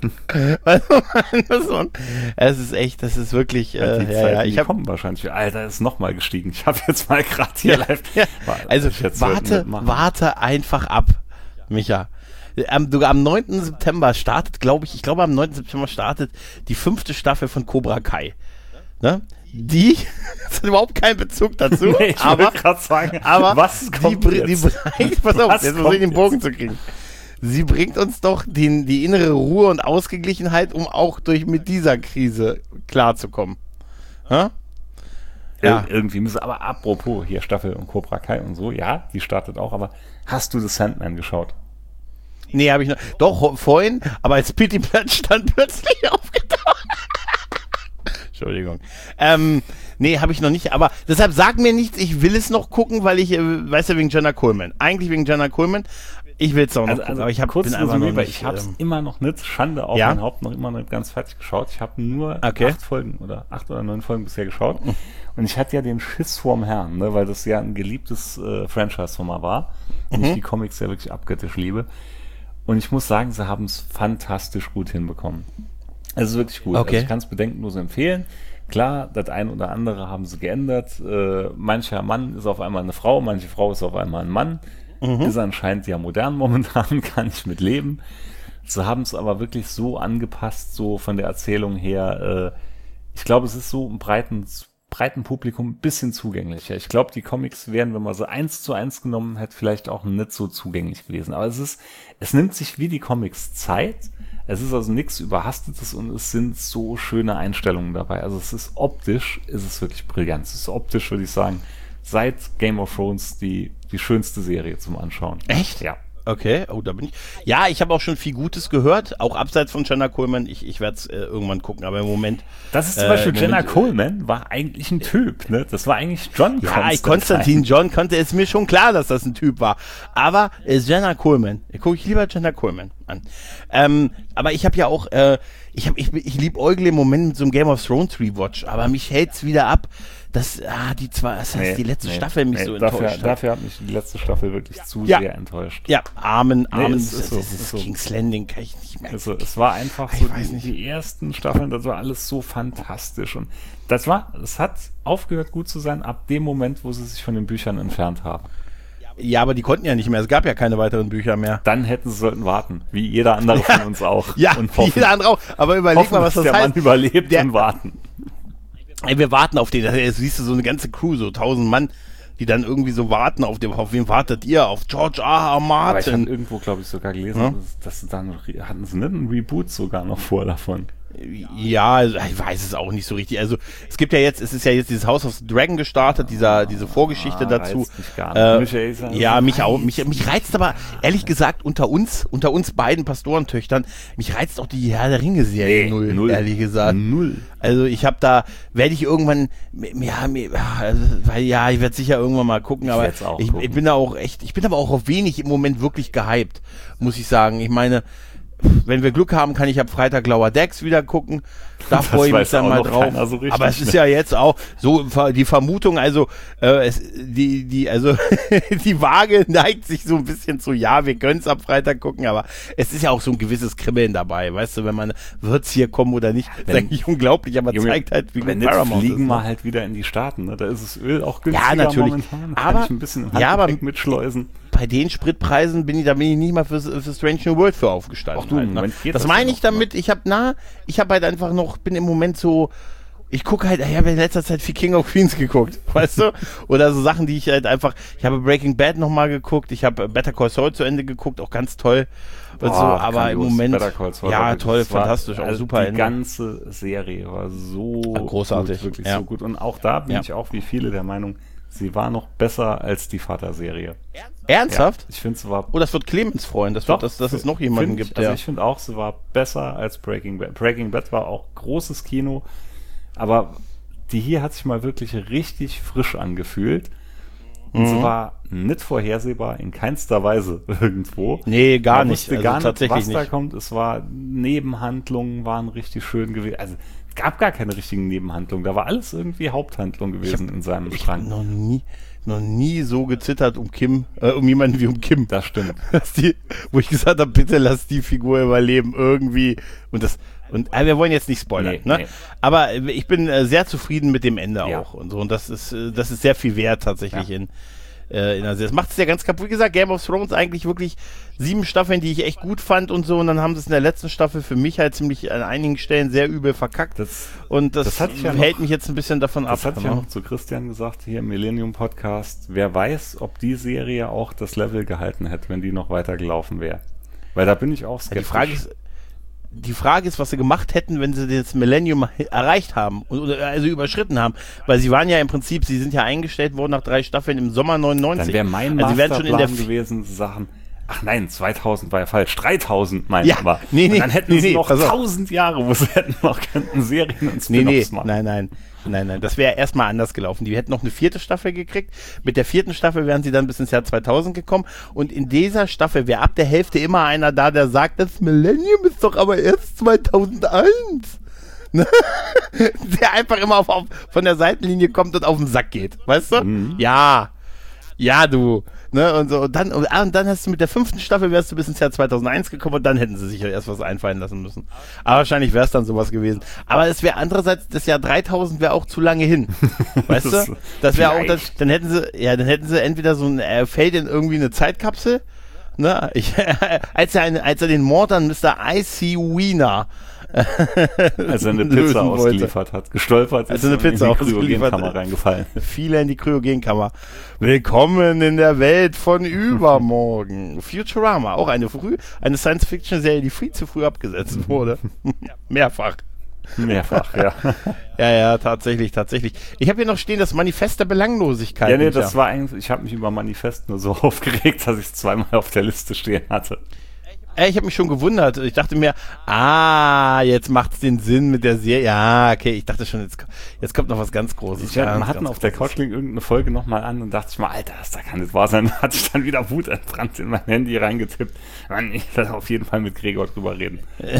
Es ist echt, das ist wirklich, die kommen wahrscheinlich. Alter, ist nochmal gestiegen. Ich habe jetzt mal gerade hier live. Also warte einfach ab, Micha. Am 9. September startet, am 9. September startet die 5. Staffel von Cobra Kai. Ne? Die hat überhaupt keinen Bezug dazu, nee, ich wollte gerade sagen, was kommt pass auf, jetzt muss ich den Bogen zu kriegen. Sie bringt uns doch die innere Ruhe und Ausgeglichenheit, um auch mit dieser Krise klarzukommen. Ja? Irgendwie müssen, aber apropos hier Staffel und Cobra Kai und so, ja, die startet auch, aber hast du The Sandman geschaut? Nee, habe ich noch. Doch, vorhin, aber als Pittiplatsch dann plötzlich aufgetaucht. Entschuldigung. Nee, habe ich noch nicht, aber deshalb sag mir nichts, ich will es noch gucken, weil ich, weißt du, wegen Jenna Coleman. Eigentlich wegen Jenna Coleman. Ich will es auch noch gucken, aber ich habe ich habe es immer noch nicht, Schande auf mein Haupt, noch immer nicht ganz fertig geschaut. Ich habe nur 8 oder 9 Folgen bisher geschaut. Und ich hatte ja den Schiss vorm Herrn, ne, weil das ja ein geliebtes Franchise von mir war. Und ich die Comics ja wirklich abgöttisch liebe. Und ich muss sagen, sie haben es fantastisch gut hinbekommen. Es ist wirklich gut. Okay. Also ich kann es bedenkenlos empfehlen. Klar, das ein oder andere haben sie geändert. Mancher Mann ist auf einmal eine Frau, manche Frau ist auf einmal ein Mann. Ist anscheinend ja modern momentan, kann ich mit leben. Sie haben es aber wirklich so angepasst, so von der Erzählung her. Ich glaube, es ist so im breiten Publikum ein bisschen zugänglicher. Ich glaube, die Comics wären, wenn man sie 1:1 genommen hätte, vielleicht auch nicht so zugänglich gewesen. Aber es nimmt sich wie die Comics Zeit. Es ist also nichts Überhastetes und es sind so schöne Einstellungen dabei. Also es ist optisch, wirklich brillant. Es ist optisch, würde ich sagen, seit Game of Thrones die schönste Serie zum Anschauen. Echt? Ja. Okay, da bin ich. Ja, ich habe auch schon viel Gutes gehört, auch abseits von Jenna Coleman. Ich werde es irgendwann gucken, aber im Moment. Das ist zum Beispiel Jenna Coleman, war eigentlich ein Typ, ne? Das war eigentlich John Konstantin John konnte es mir schon klar, dass das ein Typ war. Aber Jenna Coleman, gucke ich lieber Jenna Coleman an. Aber ich habe ja auch, ich liebäugle im Moment mit so einem Game of Thrones Rewatch, aber mich hält's wieder ab. Die letzte Staffel mich so enttäuscht hat. Dafür hat mich die letzte Staffel wirklich zu sehr enttäuscht. Ja, Armen, das ist King's Landing kann ich nicht mehr. Also, es war einfach so, die ersten Staffeln, das war alles so fantastisch und es hat aufgehört gut zu sein ab dem Moment, wo sie sich von den Büchern entfernt haben. Ja, aber die konnten ja nicht mehr, es gab ja keine weiteren Bücher mehr. Dann sollten warten, wie jeder andere von uns auch. Ja, und wie jeder andere auch, aber überleg mal, was das heißt. Der Mann überlebt und warten. Ey, wir warten auf den, jetzt siehst du so eine ganze Crew, so 1000 Mann, die dann irgendwie so warten auf wen wartet ihr? Auf George R. R. Martin. Aber ich habe irgendwo, glaube ich, sogar gelesen, dass hatten sie nicht einen Reboot sogar noch vor davon. Ja, also ich weiß es auch nicht so richtig. Also es ist ja jetzt dieses House of the Dragon gestartet, diese Vorgeschichte dazu. Mich gar nicht. Mich reizt aber, ehrlich gesagt, unter uns beiden Pastorentöchtern, mich reizt auch die Herr der Ringe-Serie null, ehrlich gesagt. Null. Also ich werde ich irgendwann, ich werde sicher irgendwann mal gucken, aber ich bin aber auch auf wenig im Moment wirklich gehypt, muss ich sagen. Ich meine, wenn wir Glück haben, kann ich ab Freitag Lower Decks wieder gucken. Da freue ich mich dann mal drauf. So aber es ist ja jetzt auch so die Vermutung, also die Waage neigt sich so ein bisschen zu, ja, wir können es ab Freitag gucken, aber es ist ja auch so ein gewisses Kribbeln dabei, weißt du, wenn man, wird's hier kommen oder nicht, ist eigentlich unglaublich, aber zeigt halt, wie gut Paramount fliegen wir halt wieder in die Staaten, ne? Da ist das Öl auch günstiger. Ja, natürlich. Momentan. Aber ein bisschen mitschleusen. Bei den Spritpreisen bin ich nicht mal für Strange New World für aufgestanden. Das meine ich damit, ich habe halt einfach noch, bin im Moment so, ich gucke halt, ich habe in letzter Zeit viel King of Queens geguckt, weißt du? Oder so Sachen, die ich halt einfach, ich habe Breaking Bad nochmal geguckt, ich habe Better Call Saul zu Ende geguckt, auch ganz toll. Und so, aber im Moment, ja, toll, fantastisch, auch super. Die ganze Serie war so großartig, gut, wirklich so gut. Und auch da bin ich auch wie viele der Meinung, sie war noch besser als die Vater-Serie. Ernsthaft? Ja, ich finde, sie war... Oh, das wird Clemens freuen, dass es noch jemanden gibt, der... Also ich finde auch, sie war besser als Breaking Bad. Breaking Bad war auch großes Kino, aber die hier hat sich mal wirklich richtig frisch angefühlt. Und sie war nicht vorhersehbar, in keinster Weise irgendwo. Nee, gar nicht. Man wusste gar nicht, was da kommt. Es war, Nebenhandlungen waren richtig schön gewesen. Also es gab gar keine richtigen Nebenhandlungen. Da war alles irgendwie Haupthandlung gewesen in seinem Strang. Noch nie so gezittert um jemanden wie um Kim. Das stimmt. Wo ich gesagt habe, bitte lass die Figur überleben irgendwie. Und wir wollen jetzt nicht spoilern, ne? Nee. Aber ich bin sehr zufrieden mit dem Ende auch und so. Und das ist sehr viel wert tatsächlich in der Serie. Das macht es ja ganz kaputt. Wie gesagt, Game of Thrones eigentlich wirklich 7 Staffeln, die ich echt gut fand und so. Und dann haben sie es in der letzten Staffel für mich halt ziemlich an einigen Stellen sehr übel verkackt. Das hält mich jetzt ein bisschen davon ab. Das hatte ich ja noch zu Christian gesagt, hier im Millennium Podcast. Wer weiß, ob die Serie auch das Level gehalten hätte, wenn die noch weiter gelaufen wäre. Weil da bin ich auch skeptisch. Die Frage ist, was sie gemacht hätten, wenn sie das Millennium erreicht haben, also überschritten haben. Weil sie waren ja im Prinzip, sie sind ja eingestellt worden nach 3 Staffeln im Sommer 99. Dann wäre mein Masterplan gewesen, Sachen, ach nein, 2000 war ja falsch, 3000 meinst du aber. Nee, dann hätten sie noch 1000 Jahre, wo sie hätten noch Serien und Spin-offs machen. Nein, das wäre erstmal anders gelaufen. Die hätten noch eine 4. Staffel gekriegt. Mit der 4. Staffel wären sie dann bis ins Jahr 2000 gekommen. Und in dieser Staffel wäre ab der Hälfte immer einer da, der sagt, das Millennium ist doch aber erst 2001. Der einfach immer von der Seitenlinie kommt und auf den Sack geht. Weißt du? Mhm. Ja. Ja, du. Ne, und so. Und dann hast du mit der 5. Staffel wärst du bis ins Jahr 2001 gekommen und dann hätten sie sich ja erst was einfallen lassen müssen. Aber wahrscheinlich wäre es dann sowas gewesen. Aber es wäre andererseits, das Jahr 3000 wäre auch zu lange hin. Weißt du? Das wäre auch, dann hätten sie entweder so ein Feld in irgendwie eine Zeitkapsel, ne? Als er den Mord an Mr. I.C. Wiener als er eine Pizza ausgeliefert hat, gestolpert ist und in die Kryogenkammer reingefallen. Fiel in die Kryogenkammer. Willkommen in der Welt von übermorgen. Futurama, auch eine Science-Fiction-Serie, die viel zu früh abgesetzt wurde. Mehrfach, ja. Ja, tatsächlich. Ich habe hier noch stehen, das Manifest der Belanglosigkeit. Ja, nee, das war eigentlich, ich habe mich über Manifest nur so aufgeregt, dass ich es zweimal auf der Liste stehen hatte. Ich habe mich schon gewundert. Ich dachte mir, jetzt macht's den Sinn mit der Serie. Ja, okay, ich dachte schon, jetzt kommt noch was ganz Großes. Wir hatten auf der Couch irgendeine Folge nochmal an und dachte ich mal, Alter, das kann nicht wahr sein. Da hatte ich dann wieder wutentbrannt in mein Handy reingetippt. Mann, ich werde auf jeden Fall mit Gregor drüber reden.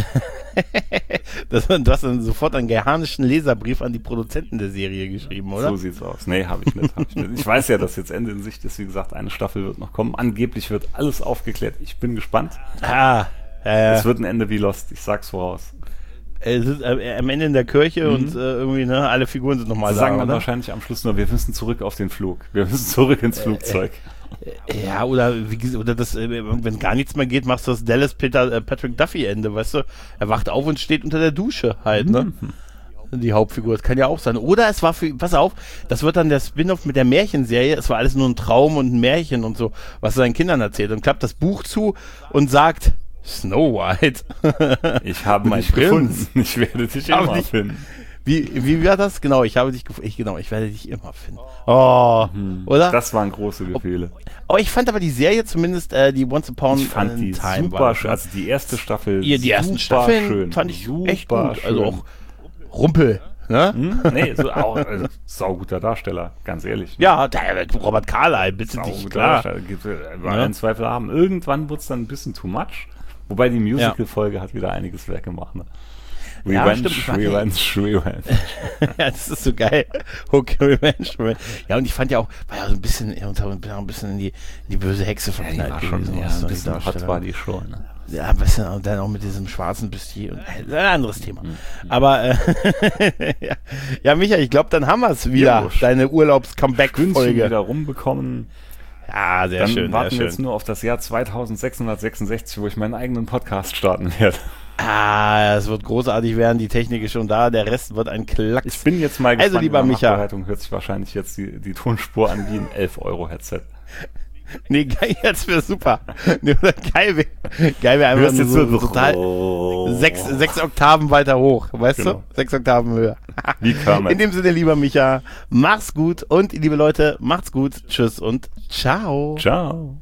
Du hast dann sofort einen geharnischen Leserbrief an die Produzenten der Serie geschrieben, oder? So sieht's aus. Nee, habe ich nicht. Ich weiß ja, dass jetzt Ende in Sicht ist. Wie gesagt, eine Staffel wird noch kommen. Angeblich wird alles aufgeklärt. Ich bin gespannt. Es wird ein Ende wie Lost, ich sag's voraus. Es ist am Ende in der Kirche und irgendwie, ne, alle Figuren sind nochmal da. Sie sagen dann wahrscheinlich am Schluss nur, wir müssen zurück auf den Flug. Wir müssen zurück ins Flugzeug. Ja, oder das, wenn gar nichts mehr geht, machst du das Patrick Duffy Ende, weißt du? Er wacht auf und steht unter der Dusche halt, ne? Die Hauptfigur, das kann ja auch sein. Oder es war pass auf, das wird dann der Spin-off mit der Märchenserie, es war alles nur ein Traum und ein Märchen und so, was er seinen Kindern erzählt. Und klappt das Buch zu und sagt, Snow White. Ich habe dich gefunden. Ich werde dich immer finden. Wie war das? Genau, ich werde dich immer finden. Oh, oder? Das waren große Gefühle. Aber ich fand aber die Serie zumindest, die Once Upon a Time. Ich fand die super schön. Also die erste Staffel die ersten Staffeln schön. Fand ich echt gut. Schön. Also auch Rumpel. Ne? Nee, sauguter Darsteller, ganz ehrlich. Ja, Robert Carlyle, bitte dich, klar. Einen Zweifel haben. Irgendwann wurde es dann ein bisschen too much. Wobei die Musical-Folge hat wieder einiges weggemacht. Ne? Revenge. Ja, das ist so geil. Revenge. Ja, und ich fand ja auch, war ja so ein bisschen in die böse Hexe verknallt gewesen. Ja, ein bisschen hot war die schon. Ne? Ja, ein bisschen, und dann auch mit diesem schwarzen Bustier. Ein anderes Thema. Aber, ja, Micha, ich glaube, dann haben wir es wieder. Deine Urlaubs-Comeback-Folge. Wieder rumbekommen. Ja, sehr schön. Dann warten wir jetzt nur auf das Jahr 2666, wo ich meinen eigenen Podcast starten werde. Es wird großartig werden, die Technik ist schon da, der Rest wird ein Klacks. Ich bin jetzt mal gespannt, lieber Micha. Nachbereitung hört sich wahrscheinlich jetzt die Tonspur an wie ein 11-Euro-Headset. Nee, geil, jetzt wäre super. Nee, geil wäre einfach nur so total 6 Oktaven weiter hoch, weißt du? 6 Oktaven höher. Wie kann man? In dem Sinne, lieber Micha, mach's gut und liebe Leute, macht's gut, tschüss und ciao. Ciao.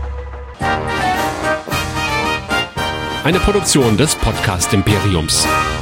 Eine Produktion des Podcast Imperiums.